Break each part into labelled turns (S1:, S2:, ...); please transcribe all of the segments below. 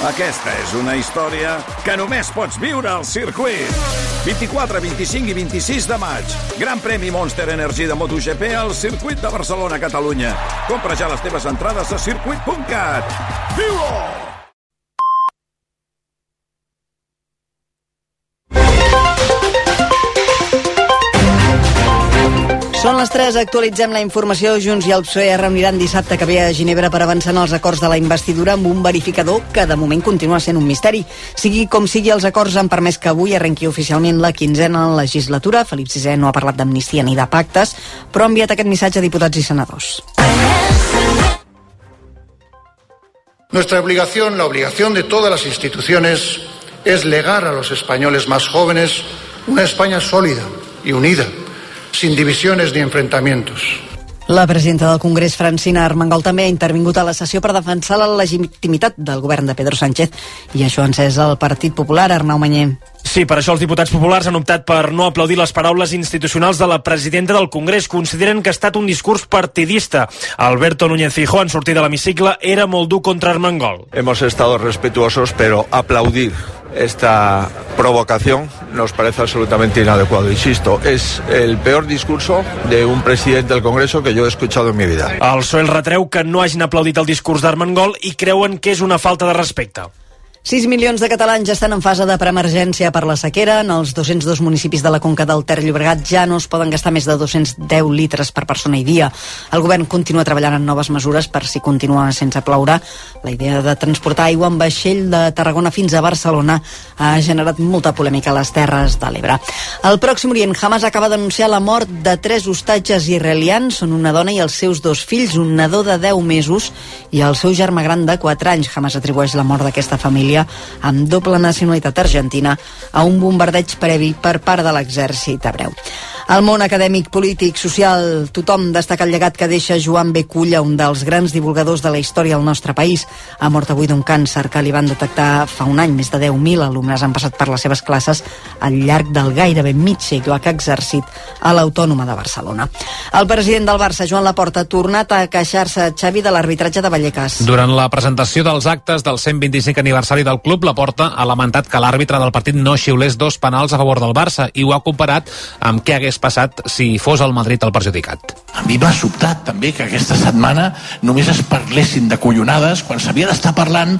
S1: Aquesta és una història que només pots viure al circuit. 24, 25 i 26 de maig. Gran premi Monster Energy de MotoGP al circuit de Barcelona, Catalunya. Compra ja les teves entrades a circuit.cat. Viu-ho!
S2: Són les 3, actualitzem la informació. Junts i el PSOE es reuniran dissabte que ve a Ginebra per avançar en els acords de la investidura amb un verificador que de moment continua sent un misteri. Sigui com sigui, els acords han permès que avui arrenqui oficialment la 15ª legislatura. Felip VI no ha parlat d'amnistia ni de pactes, però ha enviat aquest missatge a diputats i senadors.
S3: Nuestra obligación, la obligación de todas las instituciones, es legar a los españoles más jóvenes una España sólida y unida, sin divisiones ni enfrentamientos.
S2: La presidenta del Congrés, Francina Armengol, també ha intervingut a la sessió per defensar la legitimitat del govern de Pedro Sánchez, i això ha encès el Partit Popular. Arnau Manyer.
S4: Sí, per això els diputats populars han optat per no aplaudir les paraules institucionals de la presidenta del Congrés. Consideren que ha estat un discurs partidista. Alberto Núñez Feijóo, en sortir de l'hemicicle, era molt dur contra Armengol.
S5: Hemos estado respetuosos, pero aplaudir esta provocación nos parece absolutamente inadecuado. Insisto, es el peor discurso de un presidente del Congreso que yo he escuchado en mi vida.
S4: El PSOE retreu que no hagin aplaudit el discurs d'Armengol i creuen que és una falta de respecte.
S2: 6 milions de catalans ja estan en fase de preemergència per la sequera. En els 202 municipis de la conca del Ter Llobregat ja no es poden gastar més de 210 litres per persona i dia. El govern continua treballant en noves mesures per si continua sense ploure. La idea de transportar aigua en vaixell de Tarragona fins a Barcelona ha generat molta polèmica a les Terres de l'Ebre. Al Pròxim Orient, Hamas acaba d'anunciar la mort de 3 hostatges israelians. Són una dona i els seus 2 fills, un nadó de 10 mesos i el seu germà gran de 4 anys. Hamas atribueix la mort d'aquesta família amb doble nacionalitat argentina a un bombardeig previ per part de l'exèrcit hebreu. Al món acadèmic, polític, social, tothom destaca el llegat que deixa Joan B. Culla, un dels grans divulgadors de la història al nostre país. Ha mort avui d'un càncer que li van detectar fa un any. Més de 10.000 alumnes han passat per les seves classes al llarg del gairebé mig segle que ha exercit a l'Autònoma de Barcelona. El president del Barça, Joan Laporta, ha tornat a queixar-se, Xavi, de l'arbitratge de Vallecas.
S6: Durant la presentació dels actes del 125 aniversari del club, Laporta ha lamentat que l'àrbitre del partit no xiulés 2 penals a favor del Barça i ho ha comparat amb què hagués passat si fos el Madrid el perjudicat.
S7: A mi m'ha sobtat també que aquesta setmana només es parlessin de collonades quan s'havia d'estar parlant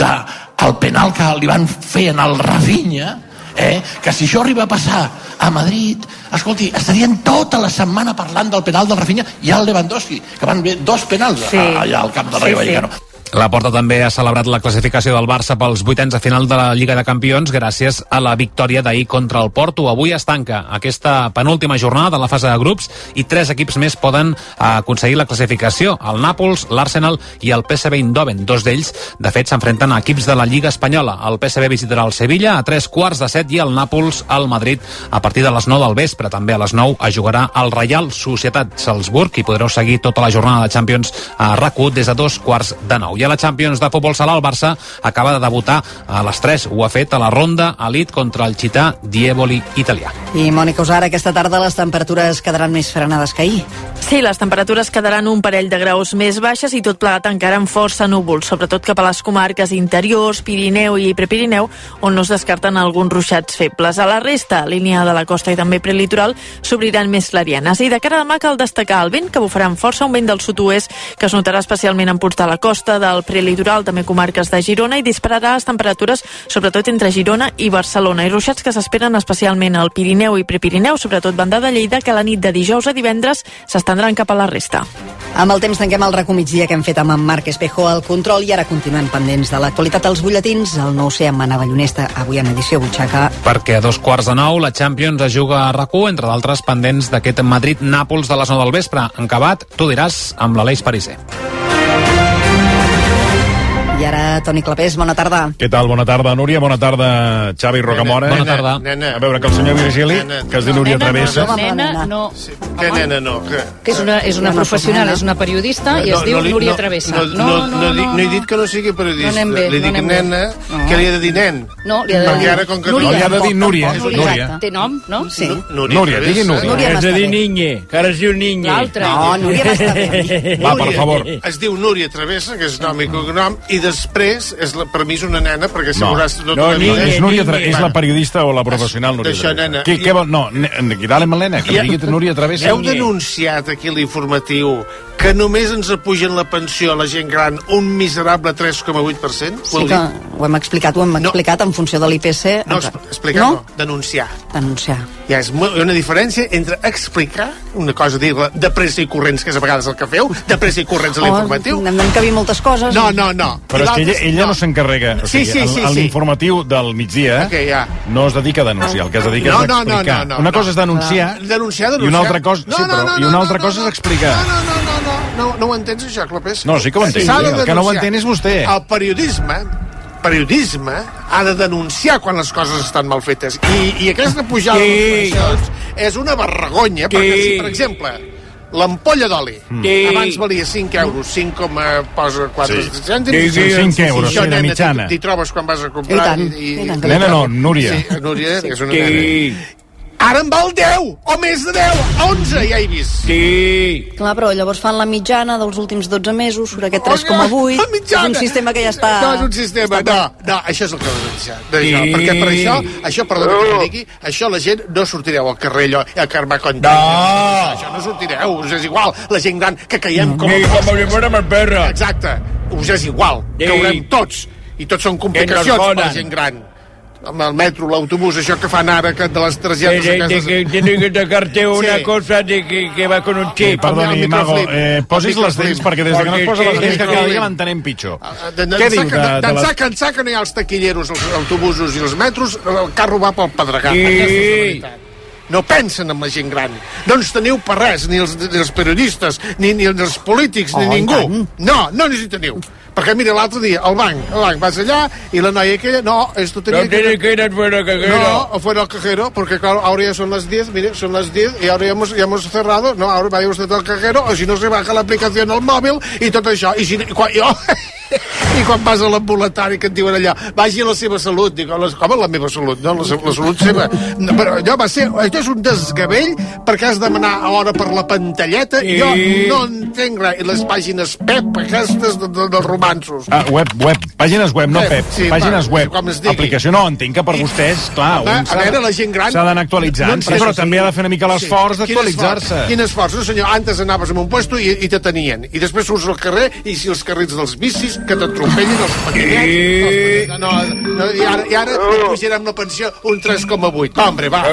S7: del penal que li van fer en el Rafinha, que si això arriba a passar a Madrid, escolti, estarien tota la setmana parlant del penal del Rafinha i al Lewandowski, que van haver 2 penals allà al camp del Rayo Vallecano.
S6: Laporta també ha celebrat la classificació del Barça pels 8ens de final de la Lliga de Campions gràcies a la victòria d'ahir contra el Porto. Avui es tanca aquesta penúltima jornada de la fase de grups i 3 equips més poden aconseguir la classificació: el Nàpols, l'Arsenal i el PSV Eindhoven. 2 d'ells, de fet, s'enfrenten a equips de la Lliga Espanyola. El PSV visitarà el Sevilla a 3:15 i el Nàpols al Madrid a partir de les 9 del vespre. També a les 9 es jugarà el Reial Societat Salzburg i podreu seguir tota la jornada de Champions a RAC1 des de 2:15. I a la Champions de futbol sala, el Barça acaba de debutar a les 3. Ho ha fet a la ronda Elite contra el Città di Eboli italià.
S2: I Mònica Usara, aquesta tarda les temperatures quedaran més frenades que ahir.
S8: Sí, les temperatures quedaran un parell de graus més baixes i tot plegat encara amb força núvols, sobretot cap a les comarques interiors, Pirineu i Prepirineu, on no es descarten alguns ruixats febles. A la resta, línia de la costa i també prelitoral, s'obriran més clarianes. I de cara a demà cal destacar el vent, que bufarà amb força, un vent del sud-oest que es notarà especialment en punts de la costa, del prelitoral, també comarques de Girona, i dispararà les temperatures sobretot entre Girona i Barcelona. I ruixats que s'esperen especialment al Pirineu i Prepirineu, sobretot banda de Lleida, que la nit de dijous a divendres s'estendran cap a la resta.
S2: Amb el temps tanquem el RAC1 migdia que hem fet amb en Marc Espejo al control i ara continuem pendents de l'actualitat als butlletins. El nou sé amb Anna Ballonesta, avui en edició Butxaca.
S6: Perquè a 2:15 la Champions es juga a RAC1, entre d'altres pendents d'aquest Madrid-Nàpols de les 9 del vespre. En acabat, tu diràs, amb l'Aleix Pariser.
S2: I ara, Toni Clapés, bona tarda.
S9: Què tal? Bona tarda, Núria. Bona tarda, Xavi Rocamora.
S6: Bona tarda.
S9: A veure, que el senyor Virgili, que es diu Núria Travessa.
S10: Nena, no.
S3: Què nena, no?
S10: Que és una professional, és una periodista i es diu Núria Travessa.
S3: No he dit que no sigui periodista.
S10: No anem bé,
S3: li dic nena, que li he de dir nen.
S10: No, li ha de dir
S3: Perquè ara, com que
S9: No, li ha de dir Núria.
S10: Núria. Té nom, no?
S2: Sí.
S9: Núria, digui Núria.
S2: Has de dir
S11: Niñe, que ara es diu Niñe.
S10: L'altre.
S2: No, Núria va estar bé.
S9: Va, per favor.
S3: Es diu Núria Travessa, que és nom i cognom, i
S11: després, per mi és una nena, perquè seguràs tota la vida...
S9: És la periodista o la professional Núria Travessa. Què vol? No, dale Malena, que digui Núria Travessa.
S11: Heu denunciat aquí a l'informatiu que només ens apugen la pensió a la gent gran un miserable 3,8%?
S2: Sí que ho hem explicat en funció de l'IPC.
S11: No, explicar no, denunciar. Hi ha una diferència entre explicar, una cosa dir-la de pressa i corrents, que és a vegades el que feu, de pressa i corrents a l'informatiu.
S2: Hem d'encabir moltes coses.
S11: No.
S9: Però és que ella no s'encarrega.
S11: Sí.
S9: L'informatiu del migdia no es dedica a denunciar, el que es dedica és a explicar. Una cosa és denunciar i una altra cosa és explicar.
S11: No ho entens, això, Clopés?
S9: No, sí que ho entenc. El que no ho entén és vostè.
S11: El periodisme ha de denunciar quan les coses estan mal fetes. I aquesta pujada de pensions és una vergonya, perquè si, per exemple, l'ampolla d'oli abans valia 5 euros, 5,4 cèntims.
S9: 5 euros, de mitjana.
S11: T'hi trobes quan vas a comprar.
S9: Nena no, Núria.
S11: Sí, Núria és una nena. Ara en val 10, o més de 10, 11, ja he vist.
S2: Sí. Clar, però llavors fan la mitjana dels últims 12 mesos, surt aquest 3,8. És un sistema que ja està...
S11: No, és un sistema, no, això és el que ho denunciar. Perquè per això, perdona que ho digui, això la gent no sortireu al carrer allò, a Carme Contra. No! Això no sortireu, us és igual, la gent gran que caiem com
S12: el perro.
S11: Exacte, us és igual, caurem tots, i tots són complicacions per la gent gran. Amb el metro, l'autobús, això que fan ara que de les targetes...
S12: Tiene que tocarte una cosa de que va con un chip.
S9: Perdoni, Mago, posis les dents, perquè des que no es posa les dents cada dia l'entenem pitjor. Què diu
S11: d'ençà que no hi ha els taquilleros, els autobusos i els metros, el carro va pel pedregar. Aquesta és la veritat. No pensen en la gent gran. No ens teniu per res, ni els periodistes, ni els polítics, ni ningú. No ens hi teniu. Perquè, mira, l'altre dia, al banc, vas allà, i la noia aquella, esto tenía que
S12: ir afuera del cajero.
S11: No, afuera del cajero, porque claro, ahora ya son las 10, mire, son las 10, y ahora ya hemos cerrado, no, ahora vaya usted al cajero, o si no se baja la aplicación al móvil, i tot això, i quan vas a l'ambulatari que et diuen allà, vagi a la seva salut, dic, com a la meva salut? No, la salut seva. Però allò això és un desgavell, perquè has de demanar a l'hora per la pantalleta, jo no entenc res, i les pàgines PEP, aquestes dels romansos.
S9: Web, pàgines web, no PEP, pàgines web, aplicació, no, entenc que per vostès, clar,
S11: a veure, la gent gran
S9: s'ha d'anar actualitzant, però també ha de fer una mica l'esforç d'actualitzar-se.
S11: Quin esforç, no senyor, antes anaves en un puesto i te tenien, i després surts al carrer i si els carrits dels bicis que t'atropellin els patinets, i ara pujarem la pensió un 3,8. Hombre, va.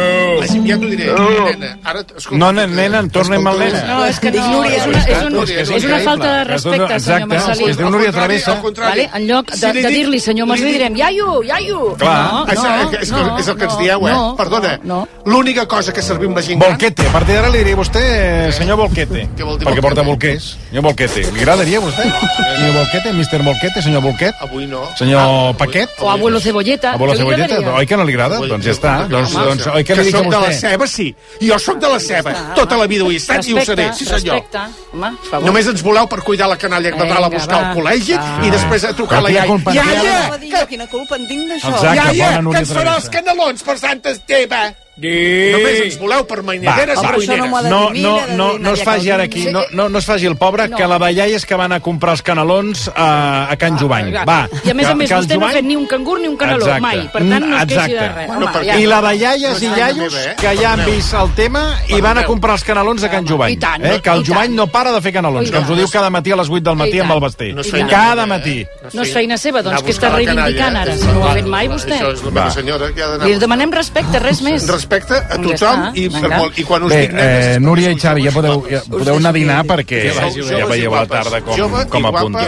S11: Ja t'ho diré, nena.
S9: No, nena, tornem al nena.
S10: No, és que dic, Núria, és una falta de respecte, senyor Marcelí.
S9: Es diu Núria Travessa.
S10: En lloc de dir-li, senyor Marcelí, direm, iaio.
S9: Clar.
S11: És el que ens dieu, Perdona, l'única cosa que servim la gent gran...
S9: Volquete, a partir d'ara li diré a vostè, senyor Volquete. Perquè porta bolquers. Senyor Volquete. Li agradaria a vostè? Senyor Volquete, Mr. Volquete, senyor Volquet?
S11: Avui no.
S9: Senyor Paquet?
S10: O abuelo Cebolleta.
S9: Abuelo Cebolleta? Oi que no li agrada? Doncs ja està. Doncs oi que li dic a vostè?
S11: Que soc de la ceba, sí. Jo soc de la ceba. Tota la vida ho he estat i ho seré. Sí, senyor. Només ens voleu per cuidar la canalla que va a buscar al col·legi i després a trucar la iaia.
S2: Iaia! Quina culpa en tinc d'això?
S11: Iaia, que ens farà els canelons per Sant Esteve. Només ens voleu per mainyaderes i cuineres.
S9: No es faci ara aquí, no es faci el pobre, que la iaia és que van a comprar els canelons a Can Jovany.
S10: I a més, vostè no ha fet ni un cangur ni un caneló, mai. Per tant, no es queixi de res.
S9: I la de iaies i iaios que ja han vist el tema i van a comprar els canelons a Can Jovany. Que el Jovany no para de fer canelons, que ens ho diu cada matí a les 8 del matí amb el Basté. Cada matí.
S10: No és feina seva, doncs, que està reivindicant ara, si no ho ha fet mai vostè.
S11: Això és la meva senyora que ha d'anar...
S10: Li demanem respecte, res més.
S11: Respecte a tothom i quan us dic
S9: nenes... Núria i Xavi, ja podeu anar a dinar perquè ja veieu a la tarda com apunta.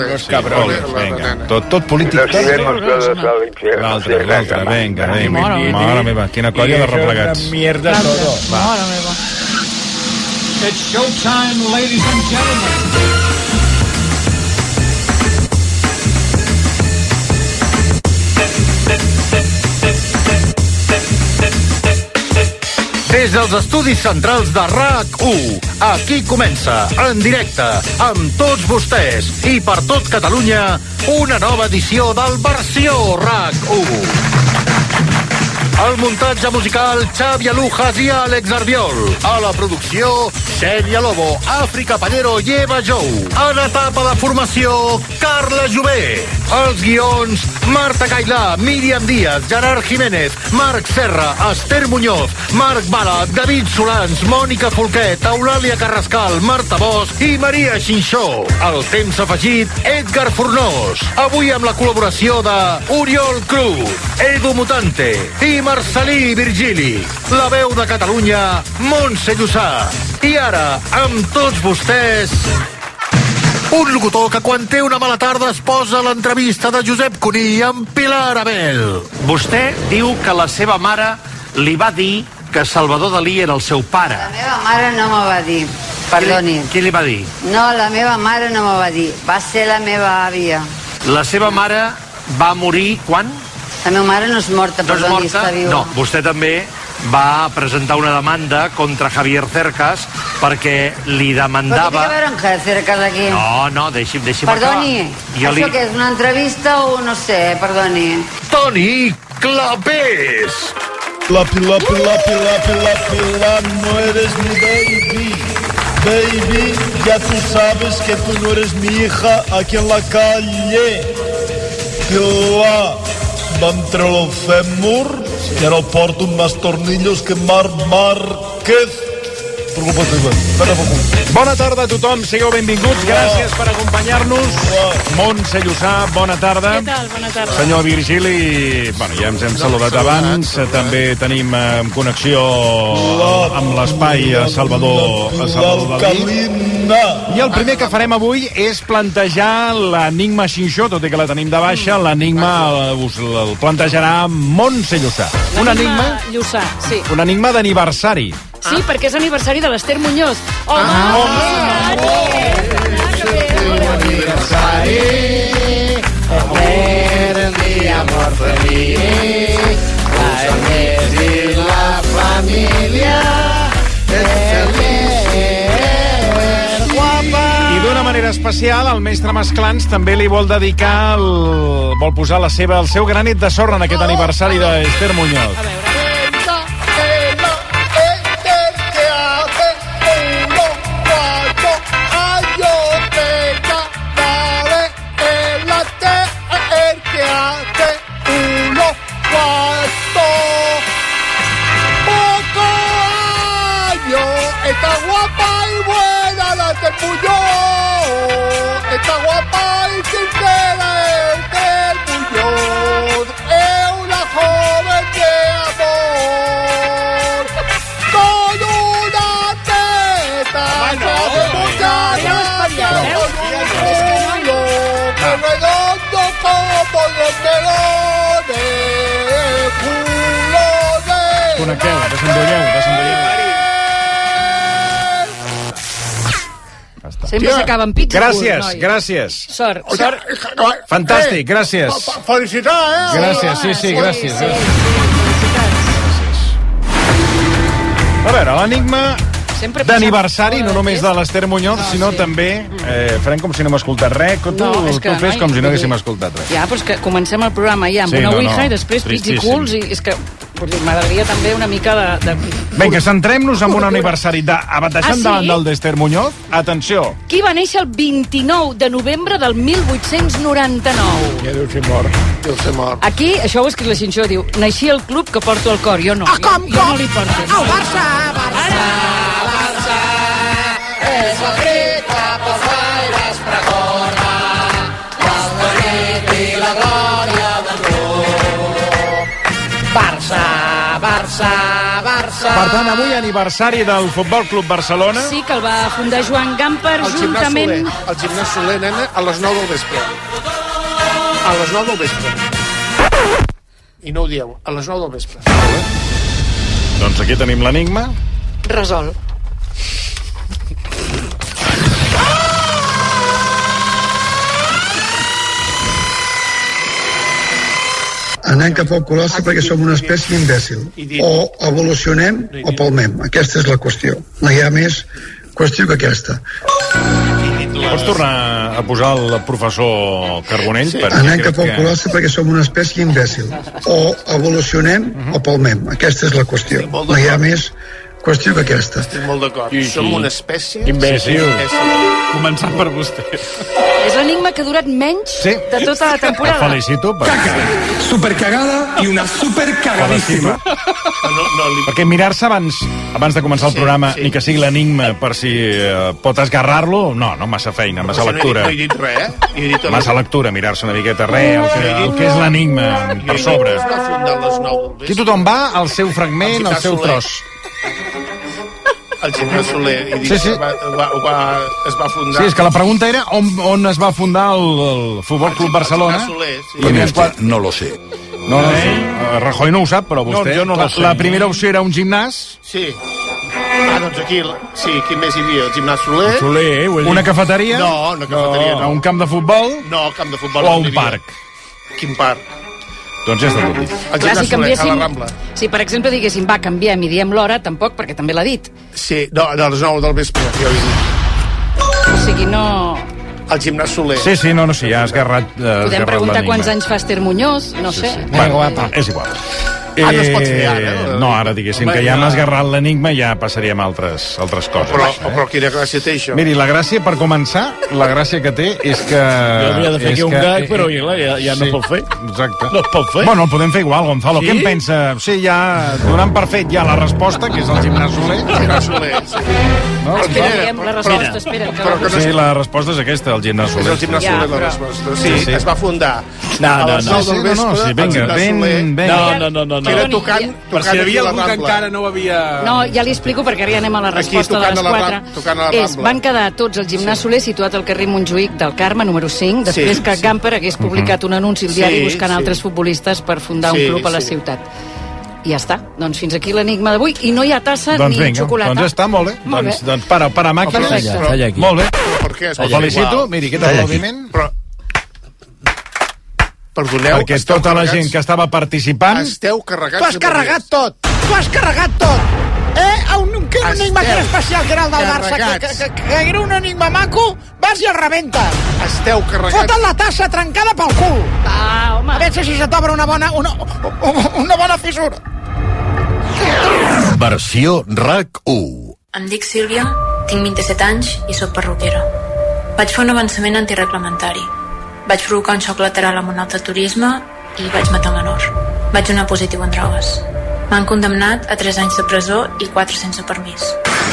S9: Tot polític. L'altre, venga. Mare meva, quina colla de replegats.
S12: Mierda todo.
S10: Mare meva.
S13: It's showtime, ladies and gentlemen.
S14: Des dels estudis centrals de RAC1, aquí comença, en directe, amb tots vostès i per tot Catalunya, una nova edició del Versió RAC1. Al muntatge musical, Xavi Alujas i Àlex Arbiol. A la producció, Xènia Lobo, Àfrica Pallero i Eva Jou. En etapa de formació, Carla Jové. Els guions, Marta Cailà, Míriam Díaz, Gerard Jiménez, Marc Serra, Esther Muñoz, Marc Bala, David Solans, Mònica Folquet, Eulàlia Carrascal, Marta Bosch i Maria Xinxó. El temps afegit, Edgar Fornós. Avui amb la col·laboració de Oriol Cruz, Edu Mutante i Marcelí Virgili. La veu de Catalunya, Montse Llussà. I ara, amb tots vostès, un locutor que quan té una mala tarda es posa a l'entrevista de Josep Cuní amb Pilar Abel.
S15: Vostè diu que la seva mare li va dir que Salvador Dalí era el seu pare.
S16: La meva mare no m'ho va dir, perdoni.
S15: Qui li va dir?
S16: No, la meva mare no m'ho va dir, va ser la meva àvia.
S15: La seva mare va morir quan?
S16: La meva mare no és morta, perdoni, està viva.
S15: No, vostè també va presentar una demanda contra Javier Cercas perquè li demandava...
S16: Però què té a veure amb Javier Cercas aquí?
S15: No, deixi'm
S16: perdoni,
S15: acabar.
S16: Això què és, una entrevista o no sé, perdoni?
S14: Toni Clapés!
S17: Pilar, no eres mi baby. Baby, ya tú sabes que tú no eres mi hija aquí en la calle. Pilar, vam treure el fèmur i ara el porto amb més tornillos que Marc Márquez.
S9: Bona tarda a tothom, sigueu benvinguts, gràcies per acompanyar-nos. Montse Llussà, bona tarda.
S10: Què tal? Bona tarda.
S9: Senyor Virgili, bueno, ja ens hem saludat abans, també tenim connexió amb l'espai a Salvador Dalí. I el primer que farem avui és plantejar l'enigma Xinxó, tot i que la tenim de baixa, l'enigma us el plantejarà Montse Llussà. Un enigma...
S10: Llussà, sí.
S9: Un enigma d'aniversari.
S10: Sí, perquè és aniversari de l'Esther Muñoz.
S11: Aniversari, Esther, el dia molt feliç, la Inés i la família,
S9: i d'una manera especial, el mestre Masclans també li vol dedicar, vol posar el seu granet de sorra en aquest aniversari d'Esther Muñoz.
S10: A veure.
S11: Está guapa y buena la Terpulló. Está guapa y sincera el Terpulló. Es una joven de amor. Con una teta. Que redondo como los melones. Culones.
S9: Connecteu, desendolleu.
S10: Sempre s'acaba amb pizza.
S9: Gràcies.
S10: Sort.
S9: Fantàstic, gràcies.
S11: Felicitar,
S9: Gràcies, sí, gràcies. A veure, l'enigma d'aniversari, no només de l'Esther Muñoz, sinó també farem com si no hem escoltat res. Tu fes com si no haguéssim escoltat res.
S10: Ja, però és que comencem el programa ja amb una ouija i després pits i culs, i és que m'agradaria també una mica de...
S9: Vinga, centrem-nos en un aniversari deixant davant del d'Esther Muñoz. Atenció.
S10: Qui va néixer el 29 de novembre del 1899?
S11: Ja deu ser mort.
S10: Aquí, això ho ha escrit la Xinxó, diu, naixia el club que porto al cor, jo no.
S11: Com?
S10: Jo no li porto.
S11: El Barça, és el ric pels aires precorda, l'esperit i la glòria del club. Barça.
S9: Per tant, avui aniversari del Futbol Club Barcelona.
S10: Sí, que el va fundar Joan Gamper juntament...
S11: El gimnàs Soler, nena, a les 9 del vespre. A les 9 del vespre. I no ho dieu, a les 9 del vespre.
S9: Doncs aquí tenim l'enigma.
S10: Resol.
S18: Anem cap al colossi perquè som una espècie imbècil. O evolucionem o palmem. Aquesta és la qüestió. No hi ha més qüestió que aquesta.
S9: Pots tornar a posar el professor Carbonell?
S18: Sí. Anem cap al colossi perquè som una espècie imbècil. O evolucionem o palmem. Aquesta és la qüestió. No hi ha més qüestió que aquesta.
S11: Estic molt d'acord. Som una espècie...
S9: Imbècil. Començant per vostè.
S10: És l'enigma que ha durat menys de tota la temporada.
S9: Et felicito.
S19: Supercagada i una supercagadíssima.
S9: Perquè mirar-se abans de començar el programa, ni que sigui l'enigma per si pot esgarrar-lo, no massa feina, massa lectura.
S11: No he dit res,
S9: Massa lectura, mirar-se una miqueta el que és l'enigma per sobre. Aquí tothom va al seu fragment, al seu tros.
S11: El Gimnàs Soler es va fundar.
S9: Sí, és que la pregunta era on es va fundar el Futbol Club Barcelona.
S1: No lo sé.
S9: No, Rajoy no ho sap, però vostè...
S1: Jo no lo sé.
S9: La primera opció era un gimnàs.
S11: Sí. Doncs aquí, sí, quin més hi havia? El Gimnàs Soler.
S9: Una cafeteria.
S11: No, una cafeteria no.
S9: Un camp de futbol.
S11: No, camp de futbol
S9: o un parc.
S11: Quin parc?
S9: Doncs ja està tot dit.
S11: El Gimnàs Soler, a la Rambla.
S10: Si, per exemple, diguéssim, canviem i diem l'hora, tampoc, perquè també l'ha dit.
S11: Sí, no, a les 9 del vespre, jo he dit.
S10: O sigui, no...
S11: El Gimnàs Soler.
S9: Sí, ja has esgarrat
S10: Podem preguntar quants anys fa Esther Muñoz, no sé.
S9: És igual.
S11: No es pot fer ara.
S9: No, ara diguéssim que ja hem esgarrat l'enigma i ja passaríem a altres coses.
S11: Però quina gràcia té això?
S9: Miri, la gràcia, per començar, la gràcia que té és que...
S12: Jo havia de fer aquí un gag, però ja no pot fer.
S9: Exacte.
S12: No es pot fer.
S9: Bueno, el podem fer igual, Gonzalo. Què en pensa? Sí, ja donant per fet ja la resposta, que és el Gimnàs Soler.
S11: Gimnàs Soler, sí.
S9: No,
S10: la resposta, espera.
S9: Sí, la resposta és aquesta, el Gimnàs Soler.
S11: És el Gimnàs Soler la resposta. Sí, es va fundar
S12: a
S11: les 9 del vespre.
S9: Vinga,
S12: No.
S11: Que era tocant
S12: per si hi havia algú que encara no ho havia...
S10: No, ja li explico perquè ara ja anem a la resposta de les 4. Van quedar tots al Gimnàs Soler situat al carrer Montjuïc del Carme, número 5, després que Gamper hagués publicat un anunci al diari buscant altres futbolistes per fundar un club a la ciutat. I ja està. Doncs fins aquí l'enigma d'avui. I no hi ha tassa ni xocolata.
S9: Doncs està molt bé. Doncs para màquines. Molt bé.
S11: Per què?
S9: El felicito. Miri, aquest aplaudiment.
S11: Perdoneu,
S9: perquè tota la gent que estava participant...
S11: Esteu carregats.
S19: Tu has carregat tot! Tu has carregat tot! Un enigma que era especial, que era el del Barça, que era un enigma maco, vas i el rebenta.
S11: Esteu carregats.
S19: Foten la tassa trencada pel cul.
S10: Home.
S19: A veure si se t'obre una bona fissura.
S14: Versió RAC 1.
S20: Em dic Sílvia, tinc 27 anys i sóc perruquera. Vaig fer un avançament antireglamentari. Vaig provocar un xoc lateral amb un autoturisme i vaig matar menor. Vaig donar positiu en drogues. M'han condemnat a 3 anys de presó i 4 sense permís.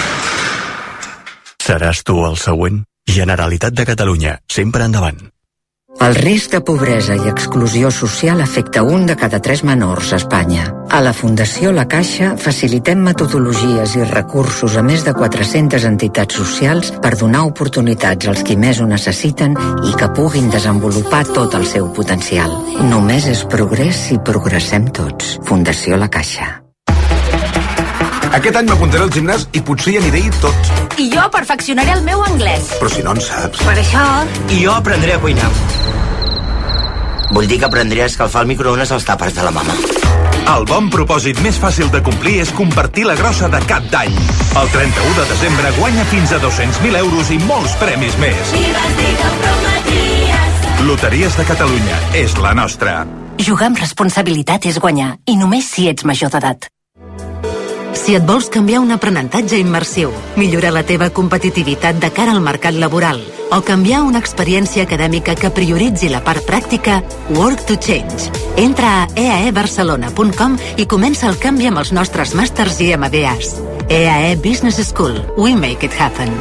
S21: Seràs tu el següent? Generalitat de Catalunya, sempre endavant.
S22: El risc de pobresa i exclusió social afecta 1 de cada 3 menors a Espanya. A la Fundació La Caixa facilitem metodologies i recursos a més de 400 entitats socials per donar oportunitats als qui més ho necessiten i que puguin desenvolupar tot el seu potencial. Només és progrés si progressem tots. Fundació La Caixa.
S23: Aquest any m'apuntaré al gimnàs i potser hi aniré tot.
S24: I jo perfeccionaré el meu anglès.
S23: Però si no en saps.
S24: Per això...
S25: I jo aprendré a cuinar. Vull dir que aprendré a escalfar el microones als tàpers de la mama.
S23: El bon propòsit més fàcil de complir és compartir la grossa de cap d'any. El 31 de desembre guanya fins a 200.000 euros i molts premis més.
S24: I vas dir que ho prometries.
S23: Loteries de Catalunya és la nostra.
S24: Jugar amb responsabilitat és guanyar, i només si ets major d'edat. Si et vols canviar un aprenentatge immersiu, millorar la teva competitivitat de cara al mercat laboral o canviar una experiència acadèmica que prioritzi la part pràctica, Work to Change. Entra a eaebarcelona.com i comença el canvi amb els nostres màsters i MBAs. EAE Business School. We make it happen.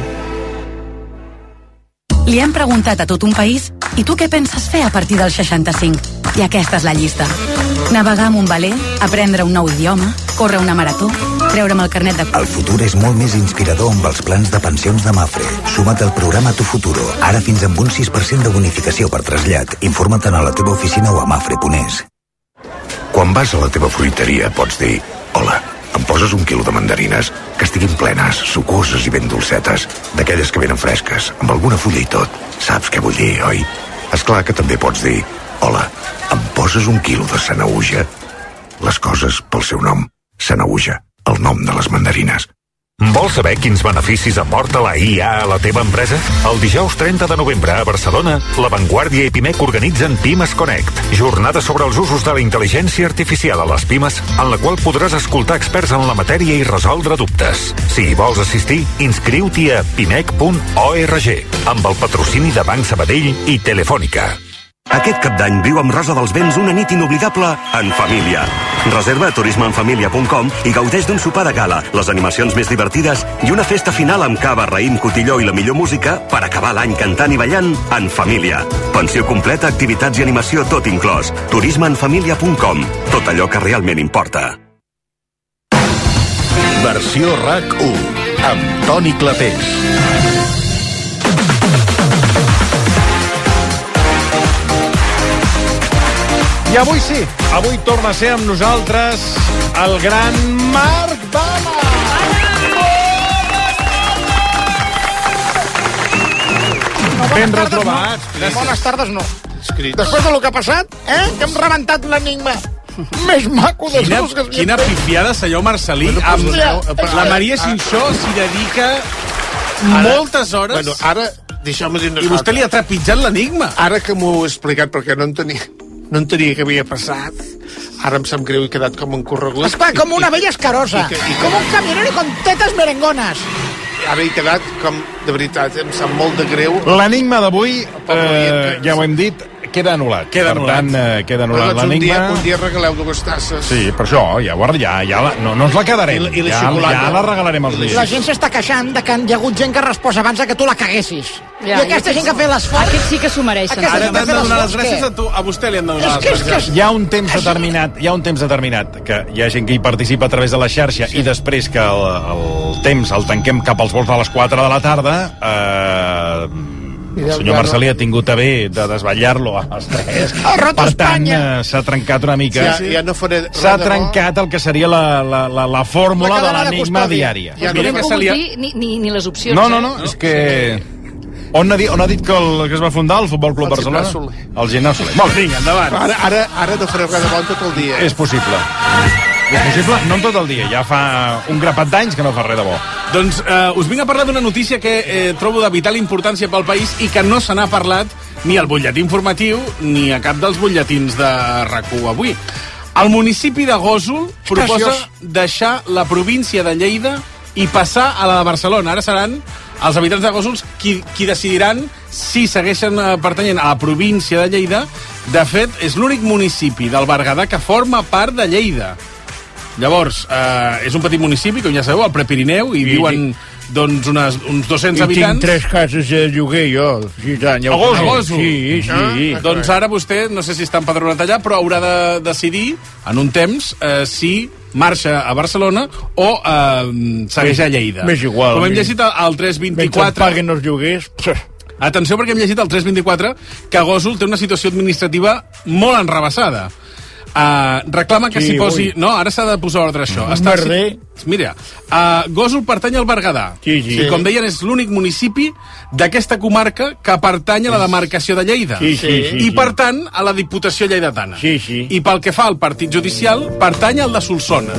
S26: Li hem preguntat a tot un país i tu què penses fer a partir dels 65? I aquesta és la llista. Navegar amb un veler, aprendre un nou idioma, córrer una marató, treure'm el carnet de...
S27: El futur és molt més inspirador amb els plans de pensions de Mafre. Suma't al programa Tu Futuro, ara fins amb un 6% de bonificació per trasllat. Informa't a la teva oficina o a mafre.es.
S23: Quan vas a la teva fruiteria pots dir: hola, em poses 1 quilo de mandarines que estiguin plenes, sucoses i ben dolcetes, d'aquelles que venen fresques, amb alguna fulla i tot. Saps què vull dir, oi? Esclar que també pots dir: hola, em poses 1 quilo de Sanaüja? Les coses pel seu nom. Sanaüja, el nom de les mandarines. Vols saber quins beneficis aporta la IA a la teva empresa? El dijous 30 de novembre a Barcelona, La Vanguardia i Pimec organitzen Pimes Connect, jornada sobre els usos de la intel·ligència artificial a les pimes, en la qual podràs escoltar experts en la matèria i resoldre dubtes. Si hi vols assistir, inscriu-t'hi a pimec.org, amb el patrocini de Banc Sabadell i Telefònica.
S2: Aquest cap d'any viu amb Rosa dels Vents una nit inoblidable en família. Reserva a turismeenfamilia.com i gaudeix d'un sopar de gala, les animacions més divertides i una festa final amb cava, raïm, cotilló i la millor música per acabar l'any cantant i ballant en família. Pensió completa, activitats i animació tot inclòs. turismeenfamilia.com. Tot allò que realment importa.
S14: Versió RAC1 amb Toni Clapés.
S9: I avui sí, avui torna a ser amb nosaltres el gran Marc Bala. Ben retrobats.
S19: Bones tardes, no. Després del que ha passat, que hem rebentat l'enigma més maco dels dos que
S3: Quina pifiada, senyor Marcelí. La Maria Xinxó s'hi dedica moltes hores.
S11: Bueno, ara, deixeu-me dir una cosa.
S3: I vostè li ha trepitjat l'enigma.
S11: Ara que m'ho he explicat, perquè no entenia què havia passat, ara em sap greu i he quedat com un corregut.
S19: Esclar, com una vella escarosa, com un camionero con tetes merengones.
S11: Ara he quedat com, de veritat, em sap molt de greu.
S9: L'enigma d'avui, ja ho hem dit, queda anul·lat.
S3: Queda anul·lat.
S9: Per tant, queda anul·lat l'enigma.
S11: Un dia regaleu 2 tasses.
S9: Sí, per això, no ens la quedarem. Ja la regalarem als dies.
S19: La gent s'està queixant de que hi ha hagut gent que ha respost abans que tu la caguessis. I aquesta gent que ha fet l'esforç...
S10: Aquests sí que s'ho mereixen.
S3: Ara t'han de donar les gràcies a vostè li han de donar les gràcies.
S9: Hi ha un temps determinat que hi ha gent que hi participa a través de la xarxa i després que el temps el tanquem cap als vols de les 4 de la tarda, el senyor Marcelí ha tingut a bé de desvetllar-lo a les 3. Per tant, s'ha trencat una mica. S'ha trencat el que seria la fórmula de l'enigma diària.
S10: No hem pogut dir ni les opcions.
S9: No, és que... On ha dit que es va fundar el Futbol Club Barcelona? El Gimnàs Soler. Molt, vinga, endavant.
S11: Ara no faré res de bon tot el dia.
S9: És possible. És possible, no tot el dia. Ja fa un grapat d'anys que no fa res de bo.
S3: Doncs us vinc a parlar d'una notícia que trobo de vital importància pel país i que no se n'ha parlat ni al butlletí informatiu ni a cap dels butlletins de RAC1 avui. El municipi de Gósol proposa deixar la província de Lleida i passar a la de Barcelona. Ara seran els habitants de Gósol qui decidiran si segueixen pertanyent a la província de Lleida. De fet, és l'únic municipi del Berguedà que forma part de Lleida. Llavors, és un petit municipi, com ja sabeu, al Prepirineu, i viuen doncs uns 200 habitants.
S12: I tinc 3 cases de lloguer, jo.
S3: A Gósol?
S12: Sí.
S3: Doncs ara vostè, no sé si està empadronat allà, però haurà de decidir, en un temps, si marxa a Barcelona o segueix a Lleida.
S12: M'és igual.
S3: Com hem llegit al 324...
S12: Mentre paguen els lloguers...
S3: Atenció, perquè hem llegit al 324 que Gósol té una situació administrativa molt enrabassada. Reclama que s'hi posi... No, ara s'ha de posar ordre això. Mira, Gósol pertany al Berguedà. I com deien, és l'únic municipi d'aquesta comarca que pertany a la demarcació de Lleida. I per tant, a la Diputació lleidatana. I pel que fa al partit judicial, pertany al de Solsona.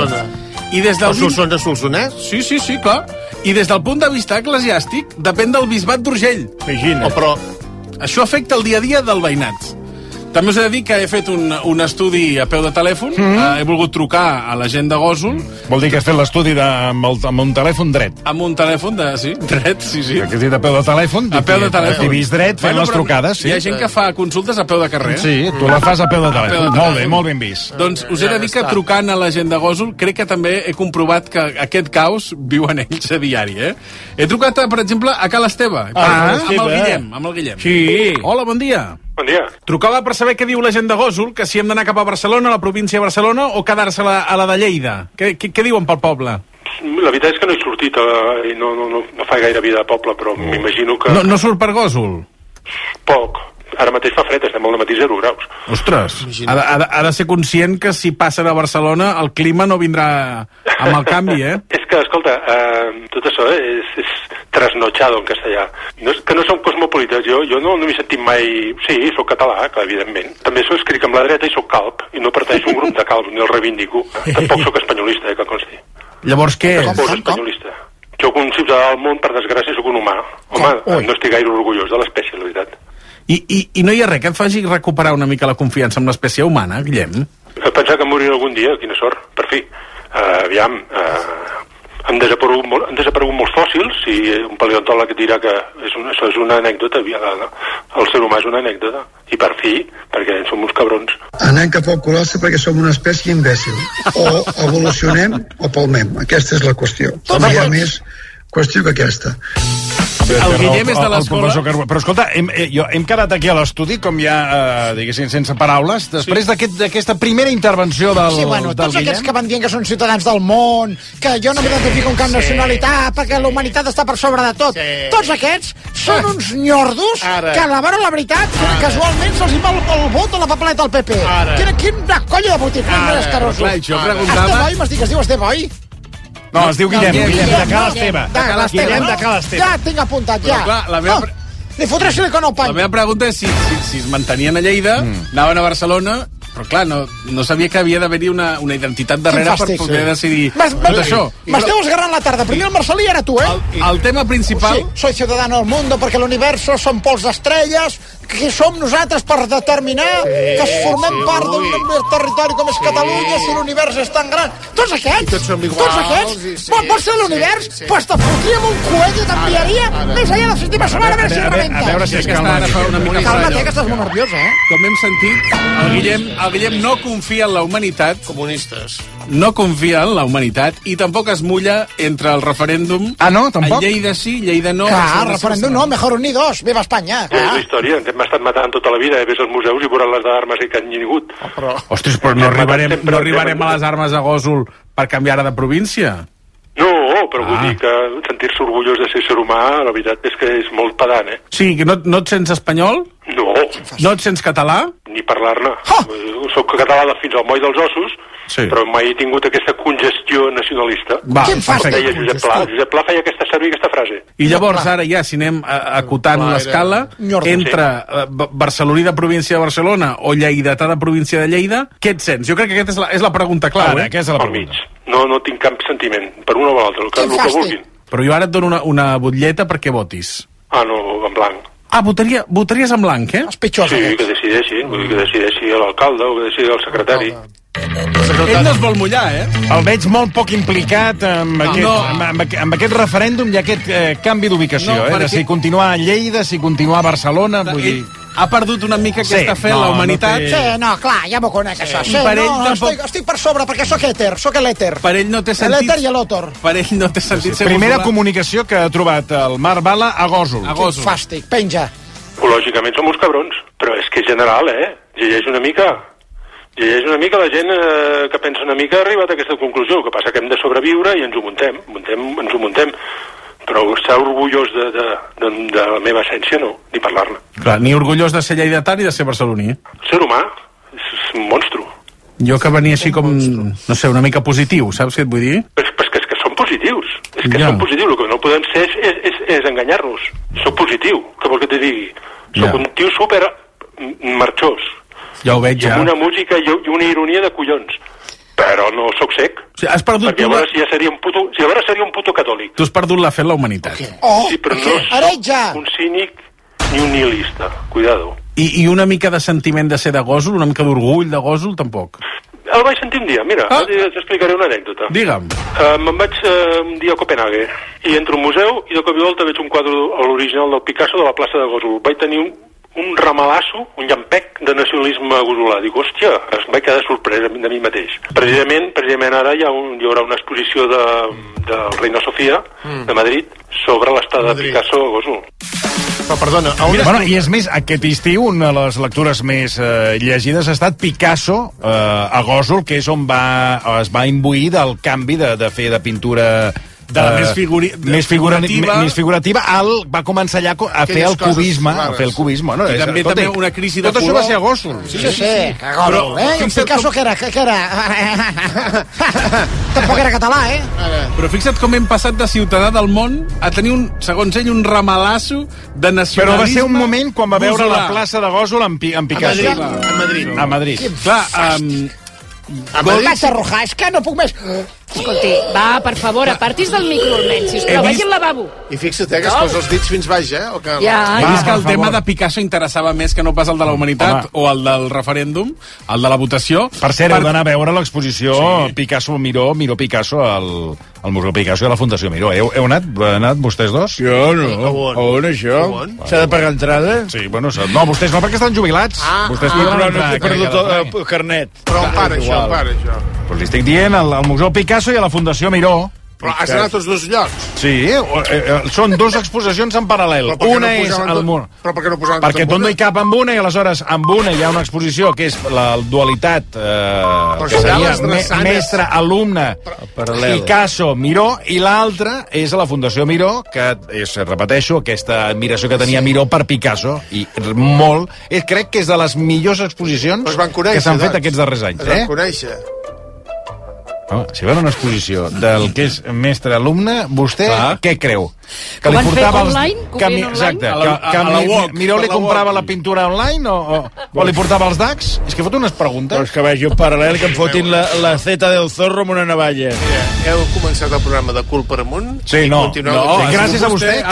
S3: I des del
S11: Solsona Solsonès?
S3: Sí, clar. I des del punt de vista eclesiàstic, depèn del bisbat d'Urgell.
S11: Però
S3: això afecta el dia a dia del veïnat. També us he de dir que he fet un estudi a peu de telèfon. He volgut trucar a la gent de Gósol.
S9: Vol dir que has fet l'estudi amb un telèfon dret?
S3: Amb un telèfon dret, sí.
S9: Que has dit a peu de telèfon?
S3: A peu de telèfon.
S9: T'he vist dret fent les trucades.
S3: Hi ha gent que fa consultes a peu de carrer.
S9: Sí, tu la fas a peu de telèfon. Molt bé, molt ben vist.
S3: Doncs us he de dir que trucant a la gent de Gósol, crec que també he comprovat que aquest caos viuen ells a diari, He trucat, per exemple, a Cal Esteve. Amb el Guillem.
S12: Sí.
S3: Hola, bon dia.
S4: Bon dia.
S3: Trucava per saber què diu la gent de Gósol, que si hem d'anar cap a Barcelona, a la província de Barcelona, o quedar-se a la de Lleida. Què diuen pel poble?
S4: La veritat és que no he sortit, i no fa gaire vida de poble, però m'imagino que...
S3: No surt per Gósol?
S4: Poc. Ara mateix fa fred, estem al matí 0 graus.
S3: Ostres, ha de ser conscient que si passen a Barcelona el clima no vindrà amb el canvi,
S4: És que, escolta, tot això és trasnochado en castellà. Que no som cosmopolites, jo no m'he sentit mai... Sí, sóc català, que evidentment. També escric amb la dreta i sóc calb, i no pertanyo a un grup de calbs, ni el reivindico. Tampoc sóc espanyolista, que consti.
S3: Llavors què és?
S4: Fos espanyolista. Soc un ciutadà del món, per desgràcia soc un humà. Home, no estic gaire orgullós de l'espècie, la veritat.
S3: I no hi ha res que et faci recuperar una mica la confiança amb l'espècie humana, Guillem?
S4: Pensar que moriré algun dia, quina sort, per fi. Aviam, han desaparegut molts fòssils i un paleontòleg et dirà que això és una anècdota, el ser humà és una anècdota, i per fi, perquè som uns cabrons.
S18: Anem cap al colosse perquè som una espècie imbècil. O evolucionem o palmem. Aquesta és la qüestió. No hi ha més qüestió que aquesta.
S3: El Guillem és de l'escola...
S9: Però escolta, hem quedat aquí a l'estudi, com ja, diguéssim, sense paraules, després d'aquesta primera intervenció del Guillem.
S19: Sí, bueno, tots aquests que van dient que són ciutadans del món, que jo no m'identifico amb cap nacionalitat, perquè la humanitat està per sobre de tot. Tots aquests són uns nyordos que, a la veritat, casualment se'ls va el vot a la papeleta del PP. Quina colla de botiflers més escarosos. Esteboi, m'has dit que es diu Esteboi?
S9: No, es diu Guillem, de Cal Esteve. Guillem de Cal Esteve.
S19: Ja, tinc apuntat, ja.
S3: Però clar,
S19: li fotré silicona al pany.
S3: La meva pregunta és si es mantenien a Lleida, anaven a Barcelona, però clar, no sabia que havia d'haver-hi una identitat darrere per poder decidir tot això.
S19: M'esteu esgarrant la tarda. Primer el Marcelí era tu,
S3: El tema principal...
S19: Sí, soy ciudadano del mundo porque el universo son pols d'estrelles, que som nosaltres per determinar que formem part d'un territori com és Catalunya si l'univers és tan gran. Tots aquests, vols ser l'univers? Doncs te fotríem un coet i t'enviaria més allà del sistema solar a veure si rebenta.
S9: A veure si es calma.
S19: Calma't, que estàs molt nerviosa,
S3: Com hem sentit, el Guillem no confia en la humanitat.
S11: Comunistes.
S3: No confia en la humanitat i tampoc es mulla entre el referèndum...
S9: Ah, no? Tampoc?
S3: Lleida sí, Lleida no...
S19: Clar, referèndum no, mejor unidos, viva Espanya.
S4: És la història, m'ha estat matant tota la vida, ves als museus i veuràs les armes que han vingut.
S3: Ostres, però no arribarem a les armes a Gósol per canviar de província?
S4: No, però vull dir que sentir-se orgullós de ser humà, la veritat és que és molt pedant,
S3: Sí, que no et sents espanyol?
S4: No.
S3: No et sents català?
S4: Ni parlar-ne. Soc català fins al moll dels ossos, però mai he tingut aquesta congestió nacionalista.
S19: Què em fas?
S4: Deia Josep Pla. Josep Pla feia servir aquesta frase.
S3: I llavors ara ja, si anem acotant l'escala, entre barceloní de província de Barcelona o lleidatà de província de Lleida, què et sents? Jo crec que aquesta és la pregunta clau.
S9: Aquesta és la pregunta.
S4: No tinc cap sentiment, per una o per l'altra, el que vulguin.
S3: Però jo ara et dono una butlleta perquè votis.
S4: No, en blanc.
S3: Votaries en blanc,
S19: Els pitjors.
S4: Sí, que decideixi l'alcalde o que decideixi el secretari.
S3: Ell no es vol mullar,
S9: El veig molt poc implicat amb aquest referèndum i aquest canvi d'ubicació, de si continuar a Lleida, si continuar a Barcelona, vull dir...
S3: Ha perdut una mica aquesta fe en la humanitat.
S19: Clar, ja m'ho conec, això. Estic per sobre, perquè sóc l'èter.
S3: Per ell no té sentit...
S19: L'èter i l'òtor.
S3: Per ell no té sentit ser
S9: primera comunicació que ha trobat el Marc Bala a Gósol.
S19: Quin fàstic, penja.
S4: Lògicament som uns cabrons, però és que és general, Llegeix una mica la gent que pensa una mica ha arribat a aquesta conclusió. El que passa que hem de sobreviure i ens ho muntem. Però estar orgullós de la meva essència no, ni parlar-ne.
S3: Clar, ni orgullós de ser lleidatà ni de ser barceloní.
S4: Ser humà és un monstru.
S3: Jo que venia així com, no sé, una mica positiu, saps què et vull dir?
S4: És que són positius. Són positius, el que no poden ser és enganyar-nos. Soc positiu, què vols que te digui? Soc un tio super marxós.
S3: Ja ho veig, ja.
S4: Amb una música i una ironia de collons. Però no sóc sec.
S3: Has perdut
S4: perquè llavors ja seria un puto catòlic.
S3: Tu has perdut la fe en la humanitat.
S4: Sí, però no soc un cínic ni un nihilista. Cuidado.
S3: I una mica de sentiment de ser de Gósol, una mica d'orgull de Gósol, tampoc?
S4: El vaig sentir un dia, mira, t'explicaré una anècdota.
S3: Digue'm.
S4: Me'n vaig un dia a Copenhague i entro a un museu i de cop i volta veig un quadre a l'original del Picasso de la plaça de Gósol. Vaig tenir un ramalasso, un llampec de nacionalisme gosolà. Dic, hòstia, em vaig quedar sorprès de mi mateix. Precisament ara hi haurà una exposició de Reina Sofia de Madrid sobre l'estada de Picasso a Gósol.
S11: Però perdona...
S9: I és més, aquest estiu una de les lectures més llegides ha estat Picasso a Gósol, que és on es va imbuir del canvi de fer de pintura...
S3: de la més
S9: figurativa, va començar allà a fer el cubisme.
S3: I també una crisi de color.
S9: Tot això va ser a Gósol.
S19: Sí, a Gósol. I Picasso què era? Tampoc era català,
S3: Però fixa't com hem passat de ciutadà del món a tenir, segons ell, un ramalasso de nacionalisme.
S9: Però va ser un moment quan va veure la plaça de Gósol en Picasso.
S11: A Madrid.
S9: A Madrid.
S3: Clar,
S19: vaig arrojar, és que no puc més.
S10: Escolti, va, per favor, apartis del micro almenys, sisplau, vagi al lavabo.
S11: I fixa't, que es posa els dits fins baix, O que...
S10: Ja,
S3: He vist que el tema de Picasso interessava més que no pas el de la humanitat o el del referèndum, el de la votació.
S9: Per cert, heu d'anar a veure l'exposició Picasso-Miró, Miró-Picasso al Museu Picasso i a la Fundació Miró. Heu anat vostès dos?
S12: Jo no. On, això? S'ha de pagar entrada?
S9: Sí, bueno, no, vostès no, perquè estan jubilats. Vostès
S12: però no he perdut el carnet.
S11: Però on para això?
S9: Pues li estic dient al Museu Picasso i a la Fundació Miró.
S11: Però has anat a tots dos llocs?
S9: Sí, són dues exposicions en paral·lel. Una és al mur.
S11: Però per què no posaven
S9: perquè tot no hi cap amb una, i aleshores amb una hi ha una exposició que és la dualitat que seria mestre-alumne Picasso-Miró, i l'altra és a la Fundació Miró, que és, repeteixo, aquesta admiració que tenia Miró per Picasso, i molt, crec que és de les millors exposicions que s'han fet aquests darrers anys.
S11: Es van conèixer.
S9: Si va a una exposició del que és mestre-alumne, vostè què creu?
S10: Que li portava online?
S9: Exacte. Que Miró li comprava la pintura online o li portava els DACs? És que fot unes preguntes.
S12: Doncs que vagi un paral·lel, que em fotin la zeta del zorro amb una navalla.
S11: Heu començat el programa de Cul per amunt?
S9: Sí, no. Gràcies a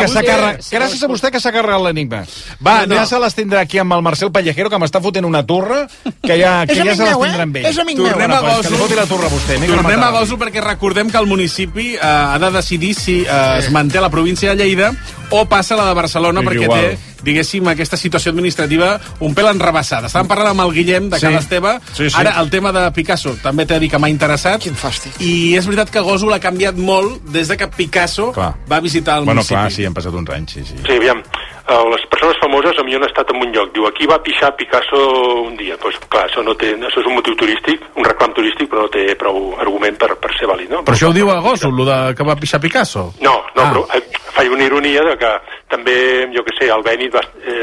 S9: vostè que s'ha carregat l'enigma. Va, ja se les tindrà aquí amb el Marcel Pallejero, que m'està fotent una turra, que ja se les tindrà amb ell.
S19: És amic meu.
S9: Que li foti la turra a vostè.
S3: Tornem a Gósol perquè recordem que el municipi ha de decidir si es manté a la província de Lleida o passa a la de Barcelona, perquè té, diguéssim, aquesta situació administrativa un pèl enrabassada. Estàvem parlant amb el Guillem de Can Esteve. Ara el tema de Picasso també t'he de dir que m'ha interessat.
S19: Quin fàstic.
S3: I és veritat que Gósol ha canviat molt des de que Picasso va visitar el municipi.
S9: Bueno, clar, sí, han passat uns anys, sí.
S4: Sí, aviam, les persones famoses a mi han estat en un lloc. Diu, aquí va pixar Picasso un dia. Doncs clar, això és un motiu turístic, un reclam turístic, però no té prou argument per ser vàlid, no?
S3: Però això ho diu a Gósol, lo de que va pixar Picasso?
S4: No, però faig una ironia de que també, jo que sé, el Bènit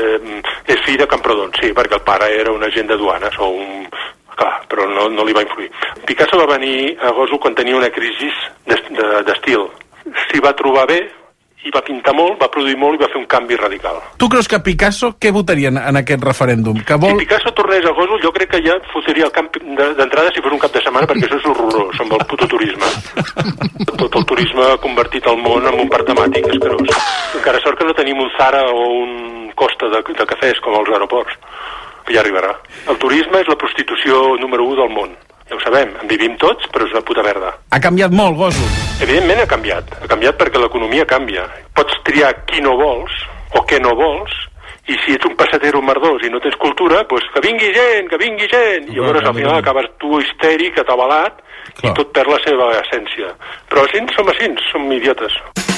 S4: és fill de Camprodon, sí, perquè el pare era un agent de duanes o un... Clar, però no li va influir. Picasso va venir a Gósol quan tenia una crisi d'estil. S'hi va trobar bé, i va pintar molt, va produir molt i va fer un canvi radical.
S3: Tu creus que Picasso què votaria en aquest referèndum? Si
S4: Picasso tornés a Gósol, jo crec que ja fotria el camp d'entrada si fos un cap de setmana, perquè això és horrorós, amb el puto turisme. Tot el turisme ha convertit el món en un parc temàtic escarós. Encara sort que no tenim un Zara o un Costa de cafès com als aeroports. Ja arribarà. El turisme és la prostitució número 1 del món. Ja ho sabem, en vivim tots, però és una puta merda.
S3: Ha canviat molt, Gósol?
S4: Evidentment ha canviat. Ha canviat perquè l'economia canvia. Pots triar qui no vols o què no vols, i si ets un passatero merdós i no tens cultura, doncs que vingui gent! I llavors al final acabes tu histèric, atabalat, i tot perd la seva essència. Però així som idiotes.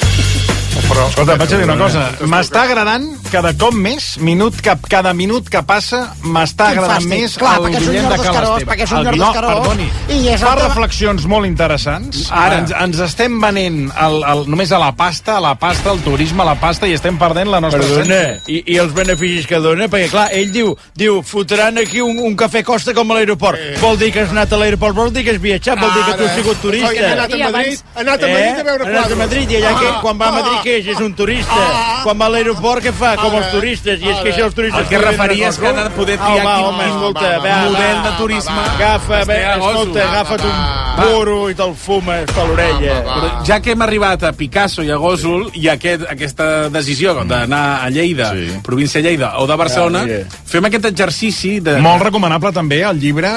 S9: Escolta, vaig a dir una cosa. M'està agradant cada cop més, cada minut que passa, m'està agradant més el Guillem de Cal Esteve.
S19: Perquè és un lloc d'escarós.
S9: Fa reflexions molt interessants. Ara ens estem venent només a la pasta, al turisme, a la pasta, i estem perdent la nostra essència.
S12: I els beneficis que dona? Perquè, clar, ell diu fotran aquí un cafè Costa com a l'aeroport. Vol dir que has anat a l'aeroport, vol dir que has viatjat, vol dir que tu has sigut turista.
S11: Ha anat a Madrid a veure quadros.
S12: Ha anat a Madrid, i allà quan va a Madrid què és un turista. Quan va a l'aeroport, què fa? Com els turistes. I és que si els turistes...
S3: El que referia és que ha de poder triar quin model de turisme.
S12: Agafa't un puro i te'l fumes per l'orella.
S3: Ja que hem arribat a Picasso i a Gósol, i aquesta decisió d'anar a Lleida, província de Lleida, o de Barcelona, fem aquest exercici de...
S9: Molt recomanable també el llibre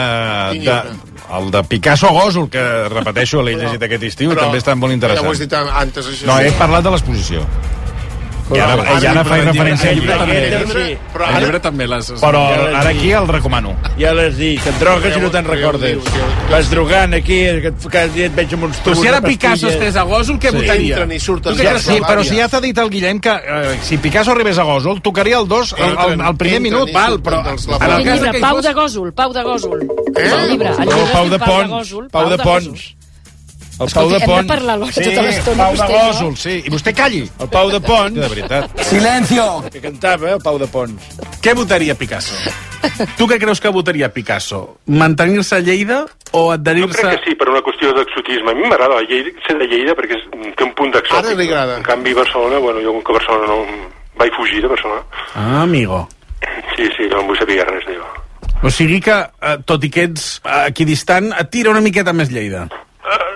S9: el de Picasso a Gósol, que repeteixo, l'he llegit aquest estiu i també està molt interessant.
S11: Ja ho has dit antes, això.
S9: No, he parlat de l'exposició. I ara faig referència al llibre també.
S3: El llibre també les...
S9: Però ara aquí el recomano.
S12: Ja l'has dit, que et drogues i no te'n recordes. Vas drogant aquí, cada dia et veig amb uns tubos.
S3: Però si ara Picasso estés a Gósol, què votaria?
S9: Sí, però si ja t'ha dit el Guillem que si Picasso arribés a Gósol, tocaria el 2 al primer minut.
S10: El llibre, Pau de Gósol. El llibre,
S12: Pau de Pons. Pau de Pons. El Pau de Pons.
S10: Hem de parlar tota l'estona.
S9: Pau de Gósol, sí. I vostè calli.
S12: El Pau de Pons.
S9: De veritat.
S12: Silencio. Que cantava, el Pau de Pons.
S3: Què votaria Picasso? Tu què creus que votaria Picasso? Mantenir-se a Lleida o adherir-se...
S4: Jo crec que sí, per una qüestió d'exotisme. A mi m'agrada ser de Lleida perquè té un punt d'exòtic.
S11: Ara li agrada.
S4: En canvi, Barcelona, bueno, jo com que Barcelona no... Vaig fugir de Barcelona.
S3: Ah, amigo.
S4: Sí, no em vull saber res d'allò.
S3: O sigui que, tot i que ets equidistant, et tira una miqueta més Lleida.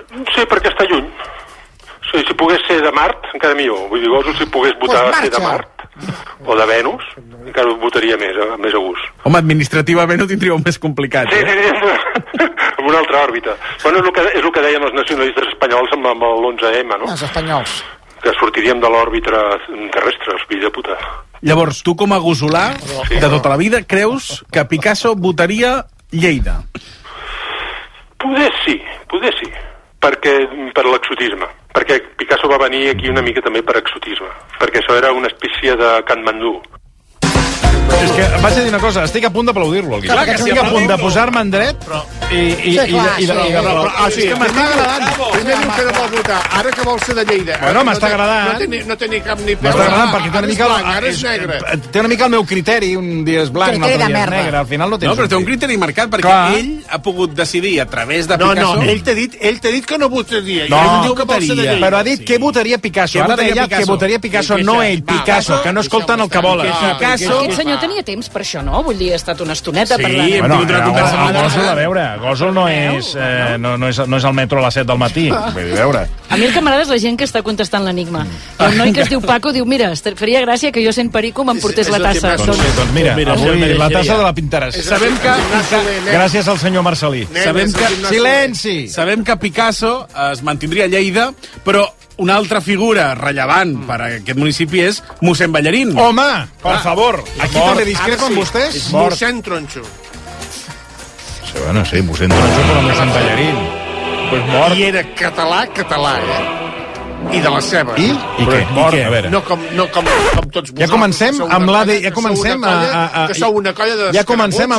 S4: Sí, perquè està lluny. Sí, si pogués ser de Mart, encara millor. Vull dir, Gósol, si pogués votar ser de Mart o de Venus, encara ho votaria més a gust.
S3: Home, administrativament ho tindríeu més complicat,
S4: Sí, amb una altra òrbita. Bueno, és el que deien els nacionalistes espanyols amb l'11M, no?
S19: Els espanyols.
S4: Que sortiríem de l'òrbita terrestre, els fills de puta.
S3: Llavors, tu com a gosolà, de tota la vida, creus que Picasso votaria Lleida?
S4: Poder sí, per l'exotisme. Perquè Picasso va venir aquí una mica també per exotisme. Perquè això era una espècie de Katmandú.
S9: És que vaig a dir una cosa, estic a punt d'aplaudir-lo, el Guillem.
S11: Clar que sí,
S9: estic a punt de posar-me en dret i
S11: sí, que m'està agradant. Primer diu que no vol votar, ara que vol ser de Lleida.
S9: Bueno, m'està agradant.
S11: No té ni cap ni peu.
S9: M'està agradant perquè té una mica
S11: ara és negre.
S9: Té una mica el meu criteri, un dia és blanc, un altre dia és negre. Al final no tens.
S3: No, però té un criteri marcat perquè ell ha pogut decidir a través de Picasso.
S11: No, ell t'ha dit que no votaria.
S9: No, però ha dit que votaria Picasso. Ara deia que votaria Picasso, no ell, Picasso, que no escolten el que volen.
S10: Aquest senyor tenia temps per això, no? Vull dir, ha estat una estoneta parlant.
S9: Sí, hem tingut una conversa amb Gósol, a veure, Gósol no és el metro a les 7 del matí. Vull dir, a veure.
S10: A mi el que m'agrada és la gent que està contestant l'enigma. Un noi que es diu Paco diu, mira, faria gràcia que jo sent perico m'emportés la tassa.
S9: Doncs mira, avui la tassa de la Pinterest.
S3: Sabem que...
S9: Gràcies al senyor Marcelí.
S3: Silenci! Sabem que Picasso es mantindria a Lleida, però una altra figura rellevant per a aquest municipi és mossèn Ballarín.
S9: Home, per favor, aquí també discrepo amb vostès.
S11: Mossèn Tronxo.
S9: Sí, bueno, sí, mossèn Tronxo, però mossèn Ballarín. Pues mort.
S11: I era català, I de la seva.
S9: I què? A veure.
S11: No com tots vosaltres.
S9: Ja comencem amb l'AD... Ja comencem
S11: que sou una colla de...
S9: Ja comencem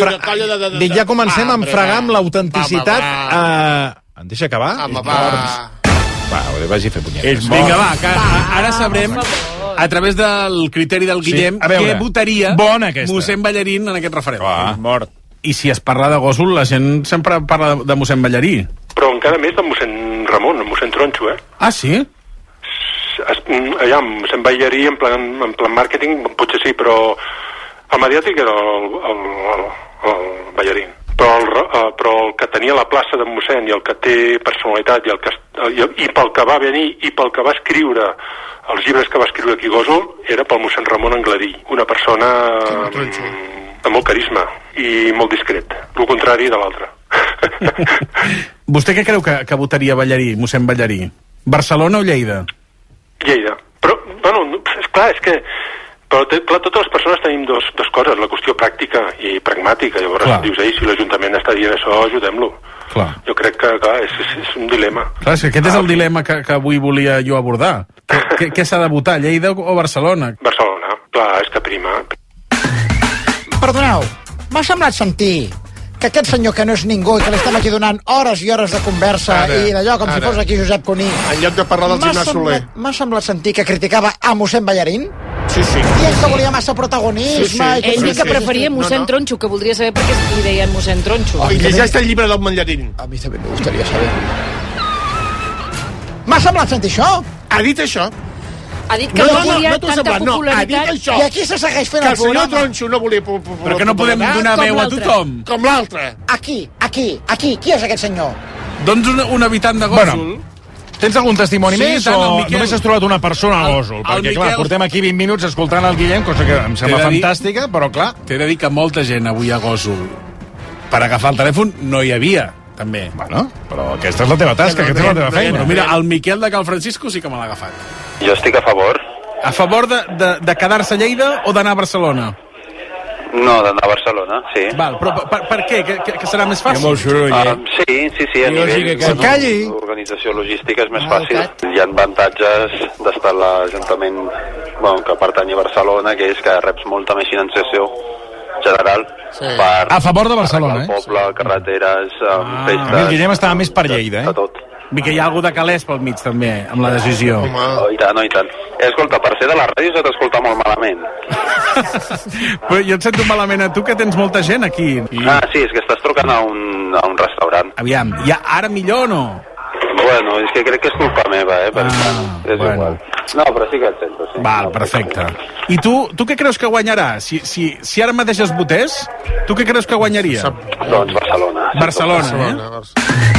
S9: amb fregar amb l'autenticitat... Em deixa acabar? Va, vagi a fer punyetes.
S3: Vinga, va, que ara sabrem, a través del criteri del Guillem, què votaria mossèn Ballarín en aquest referèndum.
S9: Mort.
S3: I si es parla de Gósol, la gent sempre parla de mossèn Ballarí.
S4: Però encara més de mossèn Ramon, mossèn Tronxo,
S3: Ah, sí?
S4: Allà, mossèn Ballarí, en plan màrqueting, potser sí, però el mediàtic era el Ballarín. Però el que tenia la plaça de mossèn i el que té personalitat i pel que va venir i pel que va escriure els llibres que va escriure aquí Gósol era pel mossèn Ramon Angladí, una persona de molt carisma i molt discret, el contrari de l'altre.
S3: Vostè què creu que votaria Ballarí, mossèn Ballarí? Barcelona o Lleida?
S4: Lleida. Però, bueno, és que però totes les persones tenim dos coses, la qüestió pràctica i pragmàtica. Llavors dius, si l'Ajuntament està dient això, ajudem-lo. Jo crec que, clar, és un dilema.
S3: Clar, és que aquest és el dilema que avui volia jo abordar. Què s'ha de votar, Lleida o Barcelona?
S4: Barcelona, clar, és que prima.
S19: Perdoneu, m'ha semblat sentir que aquest senyor que no és ningú i que li estem aquí donant hores i hores de conversa i d'allò com si fos aquí Josep Cuní,
S11: en lloc de parlar del gimnàs Soler,
S19: m'ha semblat sentir que criticava a mossèn Ballarín.
S11: Sí.
S19: I ell que volia massa protagonisme.
S10: Ell diu que preferia mossèn Tronxo, que voldria saber per què li deien mossèn Tronxo.
S11: I llegeix el llibre del Ballarín.
S19: A mi també me gustaría saber. M'ha semblat sentir això?
S11: Ha dit això?
S10: Ha dit que no volia tanta popularitat.
S19: I aquí se segueix fent el programa.
S11: Que el senyor Tronxo no volia popularitat.
S3: Però que no podem donar veu a tothom.
S11: Com l'altre.
S19: Aquí. Qui és aquest senyor?
S3: Doncs un habitant de Gósol.
S9: Bueno, tens algun testimoni més o només has trobat una persona a Gósol? Perquè, clar, portem aquí 20 minuts escoltant el Guillem, cosa que em sembla fantàstica, però, clar...
S3: T'he de dir que molta gent avui a Gósol per agafar el telèfon no hi havia, també.
S9: Bueno, però aquesta és la teva tasca, aquesta és la teva feina.
S3: Però mira, el Miquel de Cal Francisco sí que me l'ha agafat.
S5: Jo estic a favor.
S3: A favor de quedar-se a Lleida o d'anar a Barcelona?
S5: No, d'anar a Barcelona, sí.
S3: Val, però per què? Que serà més fàcil?
S9: Molt soroll,
S5: sí, a nivell d'organització logística és més fàcil. Hi ha avantatges d'estar a l'Ajuntament que pertany a Barcelona, que és que reps molta més financiació general per
S9: a favor de Barcelona,
S5: el poble, carreteres, festes...
S9: El Guillem estava més per Lleida,
S5: de tot.
S3: Mica, hi ha algú de calés pel mig, també, amb la decisió.
S5: I tant. Escolta, per ser de la ràdio s'ha d'escoltar molt malament.
S3: Però jo et sento malament a tu, que tens molta gent aquí.
S5: Sí, és que estàs trucant a un restaurant.
S3: Aviam, ara millor o no?
S5: Bueno, és que crec que és culpa meva, és igual. No, però sí que et sento, sí.
S3: Val, perfecte. I tu què creus que guanyarà? Si ara mateix es votés, tu què creus que guanyaria?
S5: Doncs Barcelona.
S3: Barcelona.
S11: Per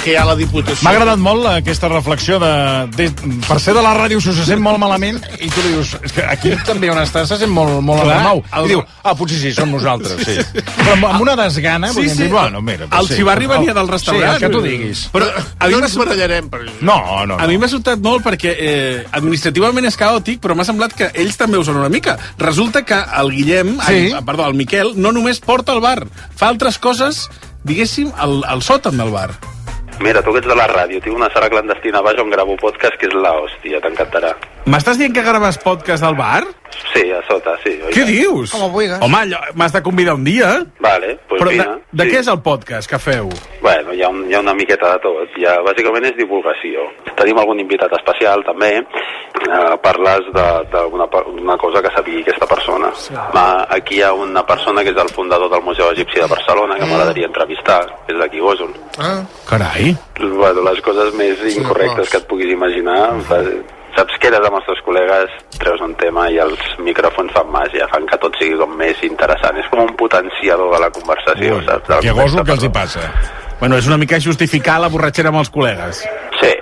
S11: que hi ha la Diputació.
S9: M'ha agradat molt aquesta reflexió per ser de la ràdio se sent molt malament i tu dius, és que aquí també on estàs se sent molt alarmau. I diu, potser sí, som nosaltres, sí. Però amb una desgana,
S3: sí.
S9: Bueno, mira,
S3: el Xivarri venia del restaurant.
S9: Sí, el que tu diguis.
S11: Però no ens barallarem per això.
S9: No.
S3: A mi m'ha sobtat molt perquè administrativament és caòtic, però m'ha semblat que ells també ho són una mica. Resulta que el el Miquel, no només porta el bar, fa altres coses, diguéssim, al sòtan del bar.
S5: Mira, tu que ets de la ràdio, tinc una sala clandestina baix on gravo podcast que és la hòstia, t'encantarà.
S3: M'estàs dient que graves podcast al bar?
S5: Sí, a sota, sí.
S3: Què dius?
S19: Com ho vulguis.
S3: Home, m'has de convidar un dia.
S5: Vale, doncs
S3: però
S5: vine.
S3: De què és el podcast que feu?
S5: Bueno, hi ha una miqueta de tot. Bàsicament és divulgació. Tenim algun invitat especial, també. Parles d'una cosa que sabia aquesta persona. Sí. Aquí hi ha una persona que és el fundador del Museu Egipci de Barcelona, que m'agradaria entrevistar, que és d'aquí Gósol.
S3: Carai.
S5: Bueno, les coses més incorrectes que et puguis imaginar. Saps que eres amb els teus col·legues, treus un tema i els micròfons fan màgia, fan que tot sigui com més interessant. És com un potenciador de la conversació, saps?
S9: Que a Gósol què els hi passa?
S3: Bueno, és una mica justificar la borratxera amb els col·legues.
S5: Sí,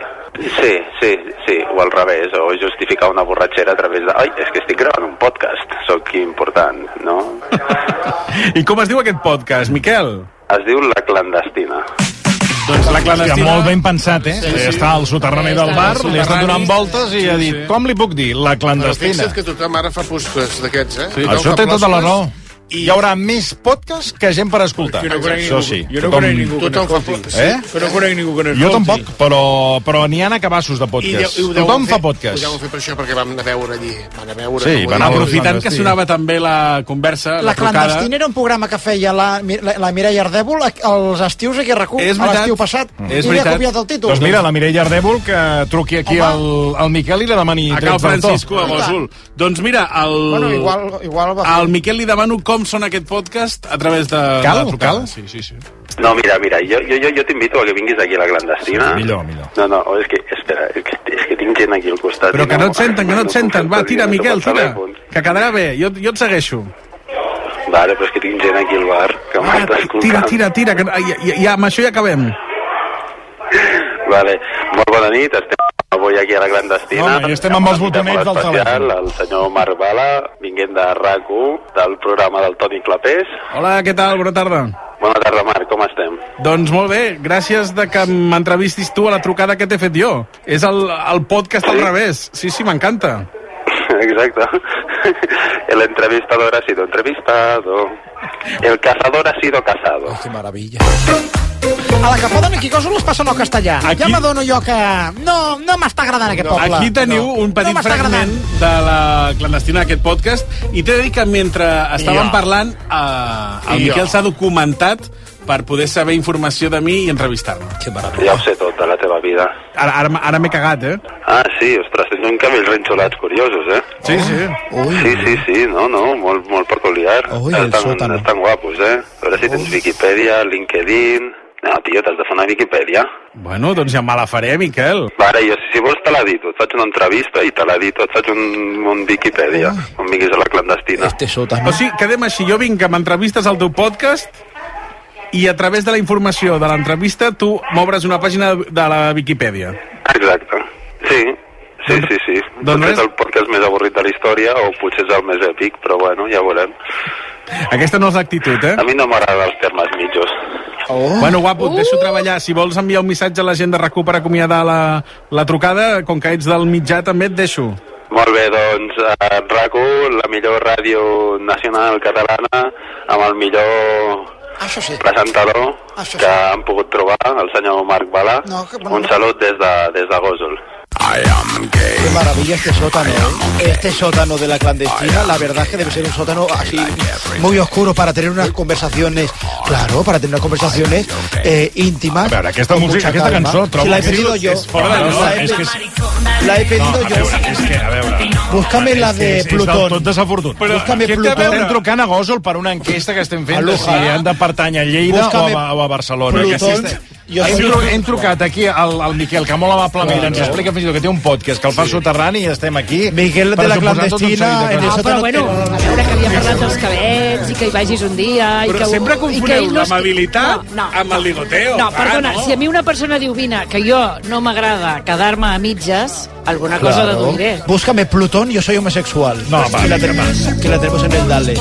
S5: o al revés, o justificar una borratxera a través de... Ai, és que estic gravant un podcast, sóc important, no?
S3: I com es diu aquest podcast, Miquel?
S5: Es diu La Clandestina.
S3: Doncs La Clandestina...
S9: Hòstia, molt ben pensat, eh? Sí. Està al soterrani del bar, li estan donant voltes i ha dit, com li puc dir? La Clandestina.
S11: Però fixa't que tothom ara fa podcasts d'aquests, eh?
S9: Sí, això té tota la raó. Hi haurà més podcast que gent per escoltar. Això sí.
S11: Jo no conec ningú que no escolti. No conec ningú que no escolti.
S9: Jo tampoc, però n'hi ha cabassos de podcast. Tothom fa podcast.
S11: Ho deuen fer per això, perquè vam anar a veure allí.
S9: Sí,
S3: aprofitant que sonava també la conversa, la trucada.
S19: La Clandestina era un programa que feia la Mireia Ardèvol als estius aquí a RAC1, a l'estiu passat.
S3: És veritat.
S19: I havia copiat el títol.
S9: Doncs mira, la Mireia Ardèvol, que truqui aquí al Miquel i li demani
S3: drets d'autor. A Cal Francisco, a Gósol. Doncs mira, al Miquel li demano com sona aquest podcast a través de la trucada. Sí.
S5: No, mira, jo t'invito a que vinguis aquí a La Clandestina.
S9: Millor.
S5: No, és que, espera, és que tinc gent aquí al costat.
S3: Però que no et senten, Va, tira, Miquel, tira. Que quedarà bé, jo et segueixo.
S5: Vale, però és que tinc gent aquí al bar que m'està escoltant.
S3: Tira, que amb això ja acabem.
S5: Vale, molt bona nit, estem avui aquí a La Clandestina.
S9: I estem amb els botonets del telèfon.
S5: El senyor Marc Bala, vinguent de RAC1, del programa del Toni Clapés.
S3: Hola, què tal? Bona tarda.
S5: Bona tarda, Marc, com estem?
S3: Doncs molt bé, gràcies de que m'entrevistis tu a la trucada que t'he fet jo. És el podcast al revés. Sí, m'encanta.
S5: Exacto. El entrevistador ha sido entrevistado. El cazador ha sido cazado.
S19: Qué maravilla. A la que poden aquí coses les passen al castellà. Ja m'adono jo que no m'està agradant aquest poble.
S3: Aquí teniu un petit fragment de La Clandestina d'aquest podcast i t'he de dir que mentre estàvem parlant el Miquel s'ha documentat per poder saber informació de mi i entrevistar-me.
S5: Ja ho sé tot de la teva vida.
S3: Ara m'he cagat, eh?
S5: Ah, sí, ostres, tens un cabells renxolats curiosos, eh?
S3: Sí.
S5: Sí, no, molt peculiar. Estan guapos, eh? A veure si tens Wikipedia, LinkedIn... No, tio, t'has de fer una Wikipedia.
S3: Bueno, doncs ja me la faré, Miquel.
S5: Vale, jo, si vols te l'edito, et faig una entrevista i te l'edito, et faig un Wikipedia, on vinguis a La Clandestina.
S3: O sigui, quedem així, jo vinc que m'entrevistes al teu podcast i a través de la informació de l'entrevista tu m'obres una pàgina de la Wikipedia.
S5: Exacte, sí. Potser és el podcast més avorrit de la història o potser és el més èpic, però bueno, ja veurem.
S3: Aquesta no és l'actitud, eh?
S5: A mi no m'agrada els termes mitjos.
S3: Bueno, guapo, et deixo treballar. Si vols enviar un missatge a la gent de RAC1 per acomiadar la trucada, com que ets del mitjà també et deixo.
S5: Molt bé, doncs RAC1, la millor ràdio nacional catalana, amb el millor presentador que han pogut trobar, el senyor Marc Bala. Un salut des de Gósol.
S19: Qué maravilla este sótano, ¿eh? Este sótano de La Clandestina, la verdad es que debe ser un sótano así muy oscuro para tener unas conversaciones, claro, para tener unas conversaciones íntimas.
S9: A veure, aquesta cançó
S19: si la he pedido yo. La he pedido yo.
S9: És que, a veure...
S19: Búscame la de Plutón.
S9: Tot desafortunat.
S19: Búscame Plutón.
S9: Estem trucant a Gósol per una enquesta que estem fent de si han de pertànyer a Lleida o a Barcelona.
S19: Plutón.
S9: Hem trucat aquí al Miquel, que molt amablement ens explica fins i tot que té un podcast, que el fa soterrani, i estem aquí.
S12: Miquel de la clandestina.
S10: Però bueno, a veure que havia parlat dels cabets i que hi vagis un dia...
S3: Però sempre confoneu l'amabilitat amb el ligoteo.
S10: No, perdona, si a mi una persona diu, vine, que jo no m'agrada quedar-me a mitges, alguna cosa deduiré.
S12: Búscame Plutón, yo soy homosexual.
S9: No,
S12: que la tenemos en el Dale.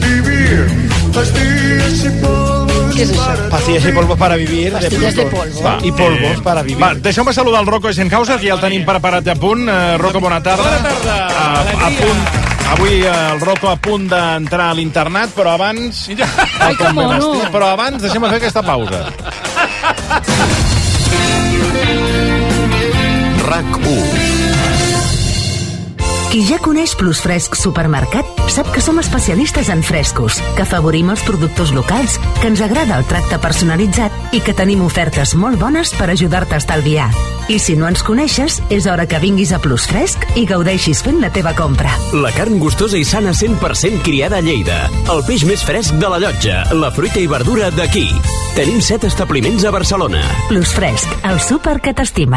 S10: ¿Qué es eso?
S12: Pastillas y polvos para vivir.
S10: Pastillas de polvo.
S12: Va, i polvos para vivir.
S9: Va, deixeu-me saludar el Rocco Eisenhauser, que ja el tenim preparat a punt. Rocco, bona tarda.
S3: Bona tarda.
S9: A punt. Avui el Rocco a punt d'entrar a l'internat, però abans...
S10: Ai, que mono.
S9: Però abans deixem fer aquesta pausa.
S14: RAC1.
S24: Qui ja coneix Plus Fresc Supermercat sap que som especialistes en frescos, que afavorim els productors locals, que ens agrada el tracte personalitzat i que tenim ofertes molt bones per ajudar-te a estalviar. I si no ens coneixes, és hora que vinguis a Plus Fresc i gaudeixis fent la teva compra.
S6: La carn gustosa i sana 100% criada a Lleida. El peix més fresc de la Llotja. La fruita i verdura d'aquí. Tenim 7 establiments a Barcelona.
S24: Plus Fresc, el súper que t'estima.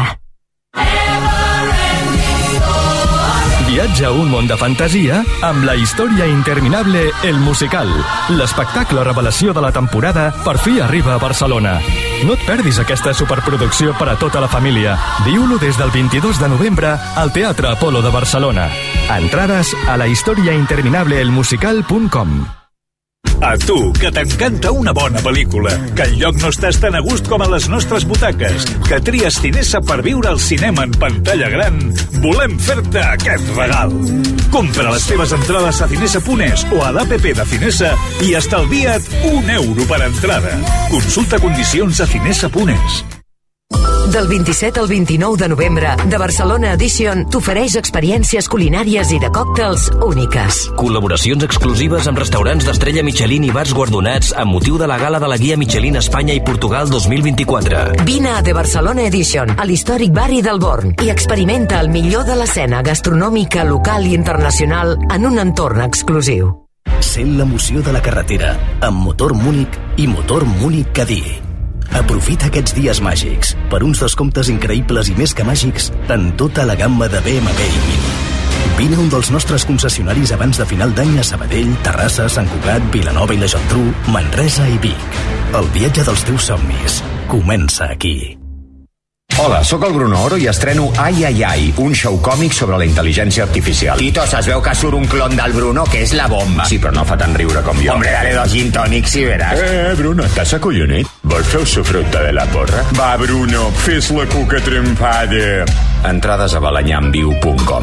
S7: Viatja a un món de fantasia amb la història interminable El Musical. L'espectacle revelació de la temporada per fi arriba a Barcelona. No et perdis aquesta superproducció per a tota la família. Viu-lo des del 22 de novembre al Teatre Apolo de Barcelona. Entrades a la historiainterminableelmusical.com.
S8: A tu, que t'encanta una bona pel·lícula, que enlloc no estàs tan a gust com a les nostres butaques, que tries Cinesa per viure al cinema en pantalla gran, volem fer-te aquest regal. Compra les teves entrades a cinesa.es o a l'APP de Cinesa i estalvia't €1 per entrada. Consulta condicions a cinesa.es.
S24: Del 27 al 29 de novembre, de Barcelona Edition t'ofereix experiències culinàries i de còctels úniques.
S6: Col·laboracions exclusives amb restaurants d'estrella Michelin i bars guardonats amb motiu de la gala de la guia Michelin Espanya i Portugal 2024.
S24: Vine a The Barcelona Edition, a l'històric barri del Born, i experimenta el millor de l'escena gastronòmica local i internacional en un entorn exclusiu.
S6: Sent l'emoció de la carretera amb motor Múnich i motor Múnich Cadí. Aprofita aquests dies màgics per uns descomptes increïbles i més que màgics en tota la gamma de BMW i Mini. Vine a un dels nostres concessionaris abans de final d'any a Sabadell, Terrassa, Sant Cugat, Vilanova i la Geltrú, Manresa i Vic. El viatge dels teus somnis comença aquí.
S13: Hola, sóc el Bruno Oro i estreno Ai Ai Ai, un show còmic sobre la intel·ligència artificial.
S15: Titos, es veu que surt un clon del Bruno que és la bomba.
S13: Sí, però no fa tant riure com jo.
S15: Hombre, dale 2 gin tònics i veràs.
S13: Bruno, estàs acollonit? Vols fer el sofruta de la porra? Va, Bruno, fes la cuca trempada. Entrades a balanyamviu.com.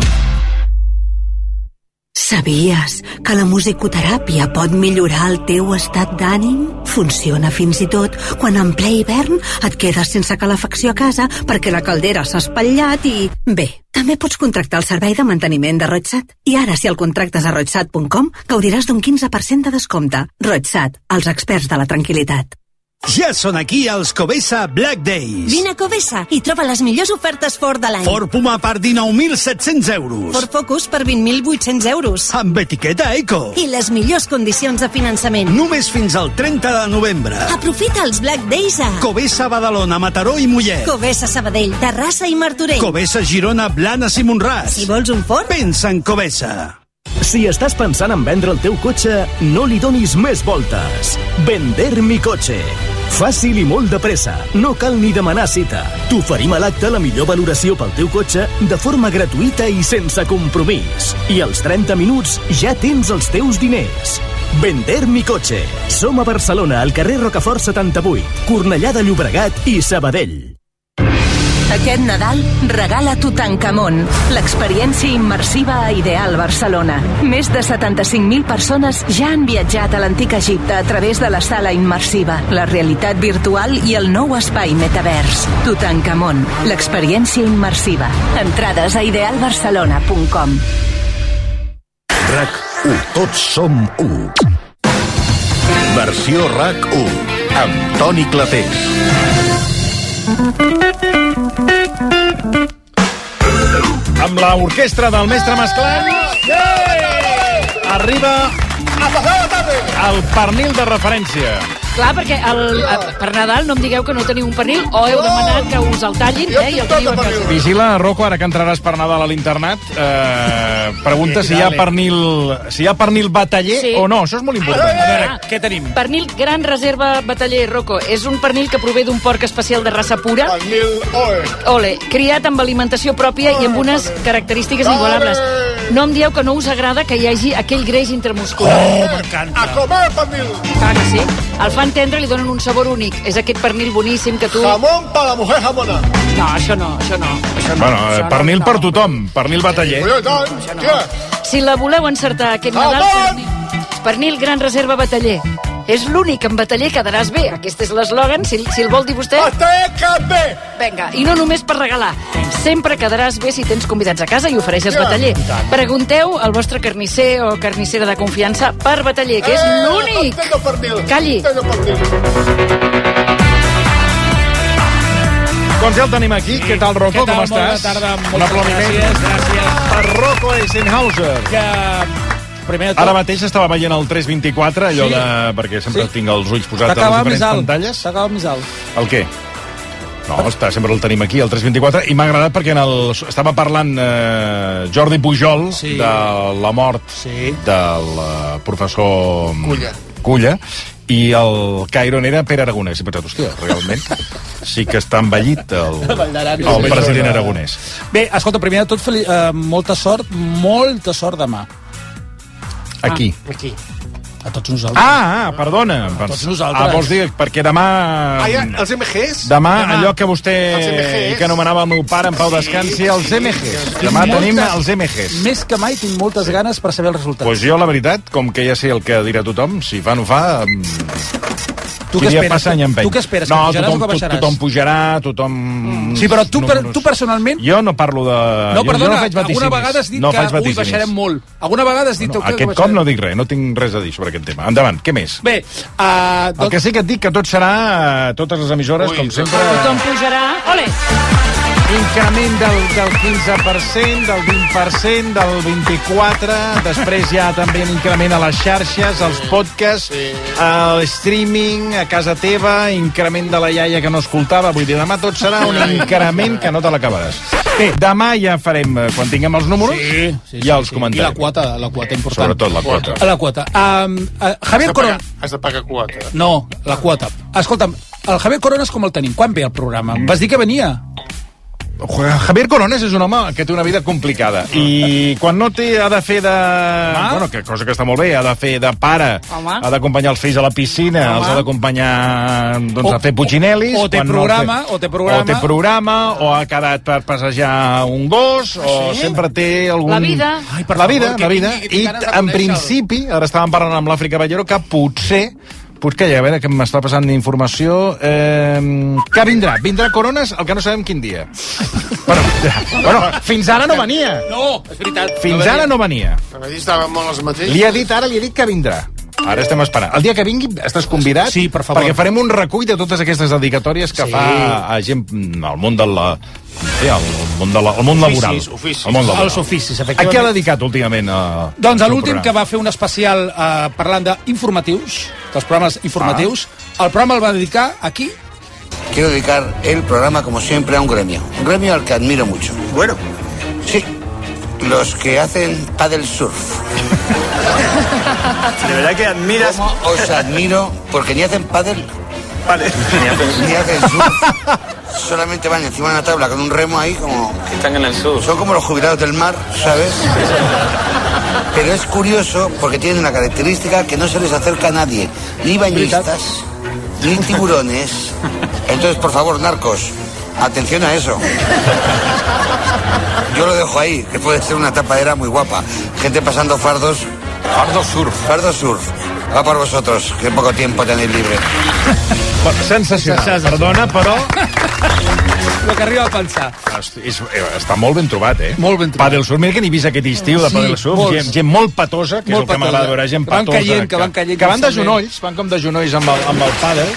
S16: Sabies que la musicoteràpia pot millorar el teu estat d'ànim? Funciona fins i tot quan en ple hivern et quedes sense calefacció a casa perquè la caldera s'ha espatllat i... Bé, també pots contractar el servei de manteniment de Roigsat. I ara, si el contractes a roigsat.com, gaudiràs d'un 15% de descompte. Roigsat, els experts de la tranquil·litat.
S17: Ja són aquí els Covesa Black Days.
S16: Vine a Covesa i troba les millors ofertes Ford de l'any.
S17: Ford Puma per 19.700 euros.
S16: Ford Focus per 20.800 euros.
S17: Amb etiqueta Eco.
S16: I les millors condicions de finançament.
S17: Només fins al 30 de novembre.
S16: Aprofita els Black Days a
S17: Covesa Badalona, Mataró i Mollet.
S16: Covesa Sabadell, Terrassa i Martorell.
S17: Covesa Girona, Blanes i Montràs.
S16: Si vols un Ford,
S17: pensa en Covesa.
S6: Si estàs pensant en vendre el teu cotxe, no li donis més voltes. Vender mi cotxe. Fàcil i molt de pressa. No cal ni demanar cita. T'oferim a l'acte la millor valoració pel teu cotxe de forma gratuïta i sense compromís. I als 30 minuts ja tens els teus diners. Vender mi cotxe. Som a Barcelona, al carrer Rocafort 78, Cornellà de Llobregat i Sabadell.
S24: Aquest Nadal regala Tutankamon, l'experiència immersiva a Ideal Barcelona. Més de 75.000 persones ja han viatjat a l'antic Egipte a través de la sala immersiva, la realitat virtual i el nou espai metavers. Tutankamon, l'experiència immersiva. Entrades a idealbarcelona.com.
S14: RAC1. Tots som 1. Versió RAC1 amb Toni Clapés.
S9: Amb l'orquestra del mestre Masclant arriba... El pernil de referència.
S10: Clar, perquè per Nadal no em digueu que no teniu un pernil o heu demanat que us el tallin i el teniu a casa.
S9: Vigila, Rocco, ara que entraràs per Nadal a l'internat, pregunta si hi ha pernil bataller o no. Això és molt important.
S12: A veure, què tenim?
S10: Pernil Gran Reserva Bataller, Rocco. És un pernil que prové d'un porc especial de raça pura.
S11: Pernil
S10: Ole, criat amb alimentació pròpia i amb unes característiques inigualables. No em dieu que no us agrada que hi hagi aquell greix intramuscular.
S12: M'encanta.
S11: A comer pernil.
S10: Clar que sí. El fan tendre, li donen un sabor únic. És aquest pernil boníssim que tu...
S11: Jamón para la mujer jamona.
S10: No, això no.
S9: Bueno, pernil per tothom, pernil bataller.
S10: Si la voleu encertar aquest Nadal, pernil Gran Reserva Bataller. És l'únic en bataller quedaràs bé. Aquest és l'eslògan, si el vol dir vostè.
S11: bé!
S10: Vinga, i no només per regalar. Sempre quedaràs bé si tens convidats a casa i ofereixes bataller. Pregunteu al vostre carnisser o carnissera de confiança per bataller, que és l'únic. Calli.
S9: Doncs ja el tenim aquí. Què tal, Rocco? Com estàs?
S12: Bona tarda.
S9: Un aplaudiment.
S12: Gràcies.
S9: Per Rocco Eisenhauser. Ara mateix estava veient el 324, allò de... perquè sempre tinc els ulls posats a les diferents pantalles.
S12: T'acaba més alt.
S9: El què? No, sempre el tenim aquí, el 324, i m'ha agradat perquè estava parlant Jordi Pujol de la mort del professor Culla, i el Cairon era Pere Aragonès. I he pensat, hòstia, realment sí que està envellit el president aragonès.
S12: Bé, escolta, primer de tot, molta sort demà.
S9: Aquí.
S12: A tots nosaltres.
S9: Perdona.
S12: A tots nosaltres.
S9: Vols dir, perquè demà...
S11: els MGs?
S9: Demà, allò que vostè que anomenava el meu pare en pau descansi, els MGs. Demà tenim els MGs.
S12: Més que mai tinc moltes ganes per saber el resultat.
S9: Doncs jo, la veritat, com que ja sé el que dirà tothom, si fa no fa...
S12: Tu què esperes?
S9: No, tothom pujarà, tothom...
S12: Sí, però tu personalment...
S9: Jo no parlo de...
S12: No, perdona, alguna vegada has dit que baixarem molt. Alguna vegada has dit que
S9: aquest cop no dic res, no tinc res a dir sobre aquest tema. Endavant, què més?
S12: Bé,
S9: el que sí que et dic que tot serà, totes les emissores, com sempre...
S10: Tothom pujarà... Ole!
S9: Increment del 15%, del 20%, del 24%, després hi ha també un increment a les xarxes, als podcasts, al streaming, a casa teva, increment de la iaia que no escoltava, vull dir, demà tot serà un increment que no te l'acabaràs. Bé, demà ja farem, quan tinguem els números, ja els comentarem.
S12: I la quota important.
S9: Sobretot la quota.
S12: La quota. Javier Corona...
S11: Has de pagar quota.
S12: No, la quota. Escolta'm, el Javier Coronas com el tenim? Quan ve el programa? Vas dir que venia?
S9: Javier Coronas és un home que té una vida complicada i quan no té ha de fer de... Bueno, que cosa que està molt bé, ha de fer de pare, ha d'acompanyar els fills a la piscina, els ha d'acompanyar a fer putxinelis,
S12: o té programa,
S9: o ha quedat per passejar un gos, o sempre té algun...
S10: La vida.
S9: La vida. I en principi, ara estàvem parlant amb l'Àfrica Ballero, que potser que a veure, que m'està passant informació, que vindrà Coronas, el que no sabem quin dia. Bueno, fins ara no venia.
S12: No, és veritat.
S9: Fins ara no venia.
S11: Estava molt els mateixos.
S9: Li he dit que vindrà. Ara estem esperant. El dia que vingui estàs convidat,
S12: sí, per favor,
S9: perquè farem un recull de totes aquestes dedicatòries que fa a gent al món del món laboral.
S12: Els oficis, efectivament.
S9: A què ha dedicat últimament?
S12: Doncs a l'últim, que va fer un especial parlant d'informatius, dels programes informatius, el programa el va dedicar aquí.
S1: Quiero dedicar el programa, como siempre, a un gremio al que admiro mucho.
S11: Bueno.
S1: Sí, los que hacen paddle surf.
S11: De verdad que admiras...
S1: Os admiro porque ni hacen paddle,
S11: vale,
S1: ni hacen surf. Solamente van encima de una tabla con un remo ahí como...
S11: Que están en el sur.
S1: Son como los jubilados del mar, ¿sabes? Pero es curioso porque tienen una característica que no se les acerca a nadie. Ni bañistas, ni tiburones. Entonces, por favor, narcos, atención a eso. Yo lo dejo ahí, que puede ser una tapadera muy guapa. Gente pasando fardos. Fardo surf. Va per vosotros, que poco tiempo tenéis libre.
S9: Sensacional, perdona, però...
S12: El que arriba a pensar.
S9: Està molt ben trobat, eh?
S12: Molt ben trobat.
S9: Padel surf, mira que n'hi vist aquest estiu de Padel surf, gent molt patosa, que és el que m'agrada veure, gent patosa.
S12: Que van caient.
S9: Que van de genolls, van com de genolls amb el pàdel.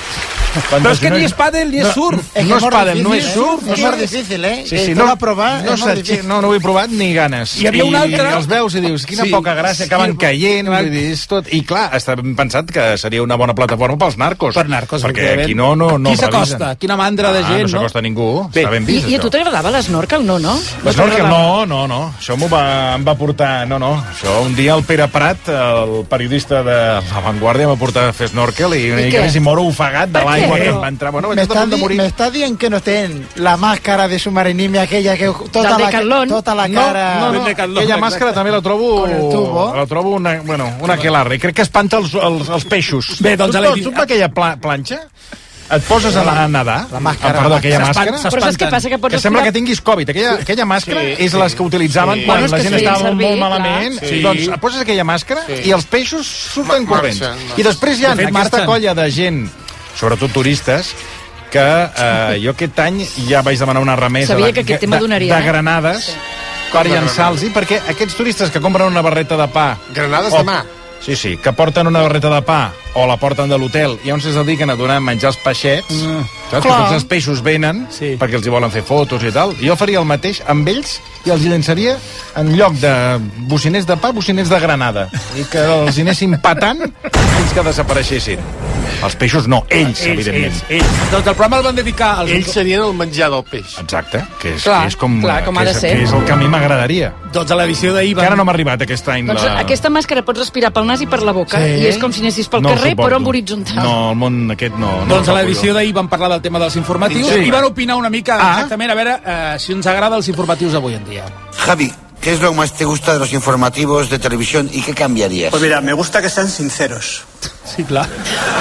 S3: Però és que ni és pàdel ni és surf.
S9: No és pàdel, no és surf.
S19: És molt difícil,
S9: Sí, no ho he provat ni ganes.
S3: Hi havia un altre...
S9: I els veus i dius, quina poca gràcia, acaben caient, vull dir, és tot... I clar, estàvem pensat que seria una bona plataforma pels narcos.
S3: Per narcos,
S9: perquè aquí no
S3: qui s'acosta? Quina mandra de gent,
S9: no? No s'acosta ningú, està ben vist,
S10: I a tu t'agradava l'esnorkel, no?
S9: L'esnorkel, no. Això em va portar... No. Això un dia el Pere Prat, el periodista de La Vanguardia, m'ha portat a fer snorkel i una mica més i moro ofegat de l'aigua que em va entrar. Bueno,
S19: me está dient que no ten la màscara de submarinisme aquella que tota la cara...
S9: No, aquella màscara també la trobo una aquelarre. I crec que espanta els peixos.
S3: Bé, doncs
S9: tu amb aquella planxa et poses a nedar, aquella màscara,
S10: però saps què passa?
S9: Que sembla que tinguis Covid. Aquella màscara és les que utilitzaven quan la gent estava molt malament. Doncs et poses aquella màscara i els peixos surten corrents. I després hi ha aquesta colla de gent, sobretot turistes, que jo aquest any ja vaig demanar una remesa de granades per llançar-los-hi, perquè aquests turistes que compren una barreta de pa...
S11: Granades de mà?
S9: Sí, que porten una barreta de pa o la porten de l'hotel i on es dediquen a donar menjar als peixets, saps? Que tots els peixos venen perquè els hi volen fer fotos i tal. Jo faria el mateix amb ells i els hi llançaria en lloc de bociners de pa, bociners de granada, i que els hi anessin patant fins que desapareixessin. Els peixos no, ells, evidentment.
S3: Doncs el programa el van dedicar...
S11: Ells serien el menjar del peix.
S9: Exacte, que és
S10: com ha de ser.
S9: Que és el que a mi m'agradaria.
S3: Doncs a l'edició d'ahir...
S9: Que ara no m'ha arribat aquest any.
S10: Doncs aquesta màscara pots respirar pel nas i per la boca, i és com si anessis pel carrer, però amb horitzontal.
S9: No, el món aquest no.
S3: Doncs a l'edició d'ahir vam parlar del tema dels informatius i van opinar una mica exactament a veure si ens agrada els informatius avui en dia.
S1: Javi, ¿qué es lo que más te gusta de los informativos de televisión y qué cambiarías?
S20: Pues mira, me gusta que sean sinceros.
S3: Sí, claro.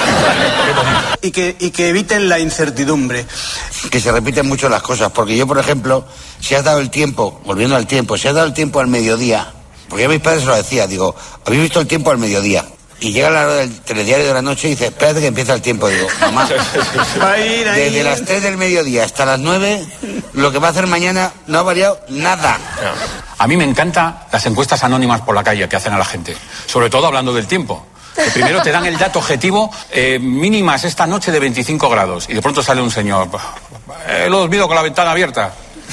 S20: Y que eviten la incertidumbre.
S1: Que se repiten mucho las cosas, porque yo, por ejemplo, si has dado el tiempo, volviendo al tiempo, si has dado el tiempo al mediodía, porque yo a mis padres se lo decía, digo, ¿habéis visto el tiempo al mediodía? Y llega la hora del telediario de la noche y dice, espérate que empieza el tiempo. Digo, mamá, desde las 3 del mediodía hasta las 9, lo que va a hacer mañana no ha variado nada.
S21: A mí me encantan las encuestas anónimas por la calle que hacen a la gente, sobre todo hablando del tiempo. Que primero te dan el dato objetivo, mínimas esta noche de 25 grados, y de pronto sale un señor, lo dormido con la ventana abierta.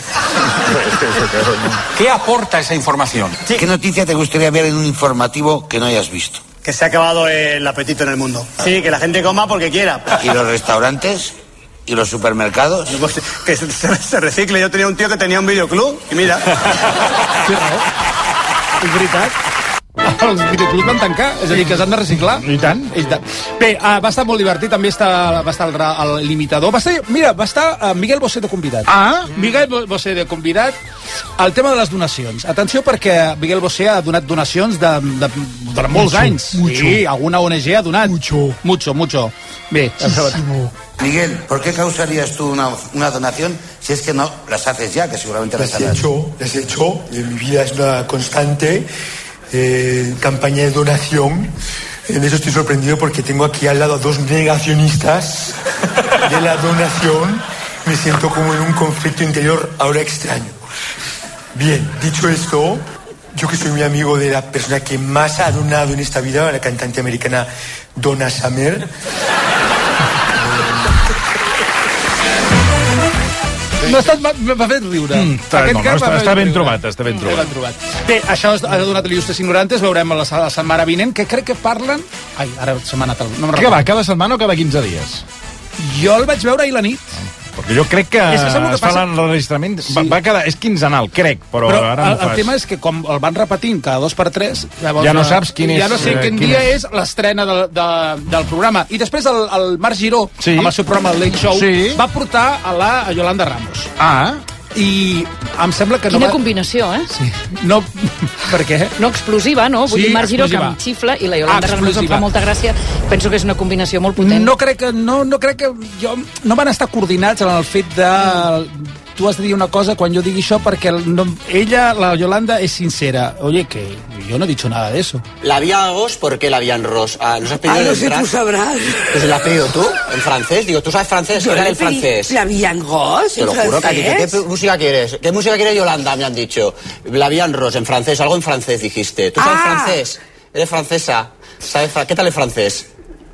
S21: ¿Qué aporta esa información?
S1: ¿Qué noticia te gustaría ver en un informativo que no hayas visto?
S20: Que se ha acabado el apetito en el mundo. Sí, que la gente coma porque quiera.
S1: ¿Y los restaurantes? ¿Y los supermercados?
S20: Pues, que se recicle. Yo tenía un tío que tenía un videoclub i mira.
S3: És veritat. Els videoclubs van tancar, és a dir, que s'han de reciclar.
S9: I tant.
S3: Bé, va estar molt divertit, també va estar el limitador. Va estar Miguel Bosé de convidat. Miguel Bosé de convidat. El tema de les donacions. Atenció, perquè Miguel Bosé ha donat donacions de molts anys. Sí, alguna ONG ha donat. Mucho. Bé,
S1: Miguel, ¿por qué causarías tú una donación si es que no las haces ya, que seguramente las harás?
S22: Las he hecho. En mi vida es una constante campaña de donación. En eso estoy sorprendido porque tengo aquí al lado a dos negacionistas de la donación. Me siento como en un conflicto interior ahora extraño. Bien, dicho esto, yo que soy muy amigo de la persona que más ha donado en esta vida, la cantante americana Donna Summer.
S3: No m'ha fet riure.
S9: Està ben trobat.
S3: Bé, això ha donat l'il·lustres ignorantes, veurem la setmana vinent, que crec que parlen... Ai, ara se m'ha anat el... No
S9: què va, cada setmana o cada 15 dies?
S3: Jo el vaig veure ahir la nit.
S9: Perquè jo crec que es fa l'enregistrament, va quedar, és quinzenal, crec, però ara no
S3: el tema és que com el van repetint cada 2 per 3,
S9: ja no saps quin és.
S3: Ja no sé quin dia és l'estrena del programa. I després el Marc Giró, amb el seu programa, el Late Show, va portar a la Yolanda Ramos. I em sembla que no
S10: Quina combinació, eh?
S3: Sí. No, per què?
S10: No explosiva, no? Vull dir, Marc Giró que em xifla i la Yolanda Ramos em fa molta gràcia. Penso que és una combinació molt potent.
S3: No crec que no van estar coordinats en el fet de... Tu has de dir una cosa quan jo digui això perquè ella, la Yolanda, es sincera. Oye, que yo no he dicho nada de eso.
S23: Labian Ros, ¿por qué Labian Ros? ¿Nos has pedido
S25: no sé, tú sabrás.
S23: Pues la has pedido tú, en francés. Digo, ¿tú sabes francés? ¿Qué era el francés?
S25: Labian Ros,
S23: te lo juro que ¿qué música quieres? ¿Qué música quiere Yolanda? Me han dicho. Labian Ros, en francés, algo en francés dijiste. ¿Tú sabes francés? ¿Eres francesa? ¿Qué tal el francés?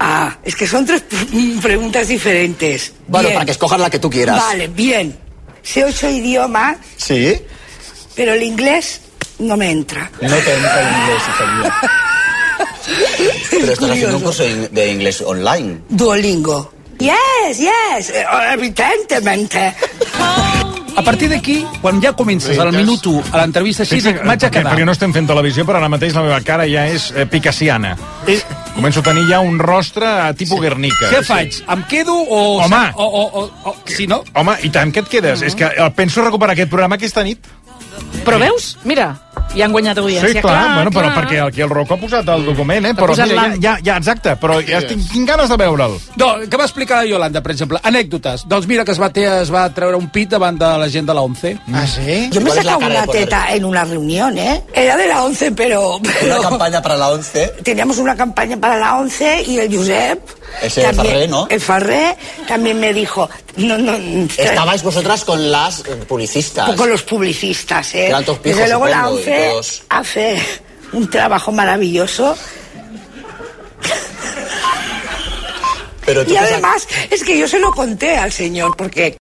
S25: Ah, es que son 3 preguntas diferentes.
S23: Bueno,
S25: bien.
S23: para que escojas la que tú quieras.
S25: Vale, bien. Sé 8 idiomas,
S23: Sí.
S25: pero el inglés no me entra.
S23: No te entra el inglés, hija mía. Pero estás haciendo un curso de inglés online.
S25: Duolingo. Yes, evidentemente.
S2: A partir d'aquí, quan ja comences al minut 1 a l'entrevista així, vaig a quedar.
S9: Perquè no estem fent televisió, però ara mateix la meva cara ja és picassiana. Començo a tenir ja un rostre a tipus Guernica.
S2: Què faig? Em quedo o...
S9: Home!
S2: Si no...
S9: Home, i tant que et quedes. És que penso recuperar aquest programa aquesta nit.
S10: Però veus? Mira, ja han guanyat audiència.
S9: Sí, clar, bueno, però perquè aquí el Rocco ha posat el document, però mira, ja, exacte, però ja tinc ganes de veure'l.
S2: No, què va explicar la Yolanda, per exemple? Anècdotes. Doncs mira que es va treure un pit davant de la gent de la ONCE.
S19: Ah, sí?
S25: Yo me he sacado una teta en una reunión, ¿eh? Era de la ONCE, pero...
S23: Una campaña para la ONCE.
S25: Teníamos una campaña para la ONCE y el Josep...
S23: Ese también, Farré, ¿no?
S25: El Farré también me dijo...
S23: Estabais vosotras con las publicistas.
S25: Con los publicistas, ¿eh?
S23: Eran todos pijos,
S25: desde luego la
S23: supongo,
S25: ONCE hace un trabajo maravilloso.
S23: Pero
S25: y además, es que yo se lo conté al señor, porque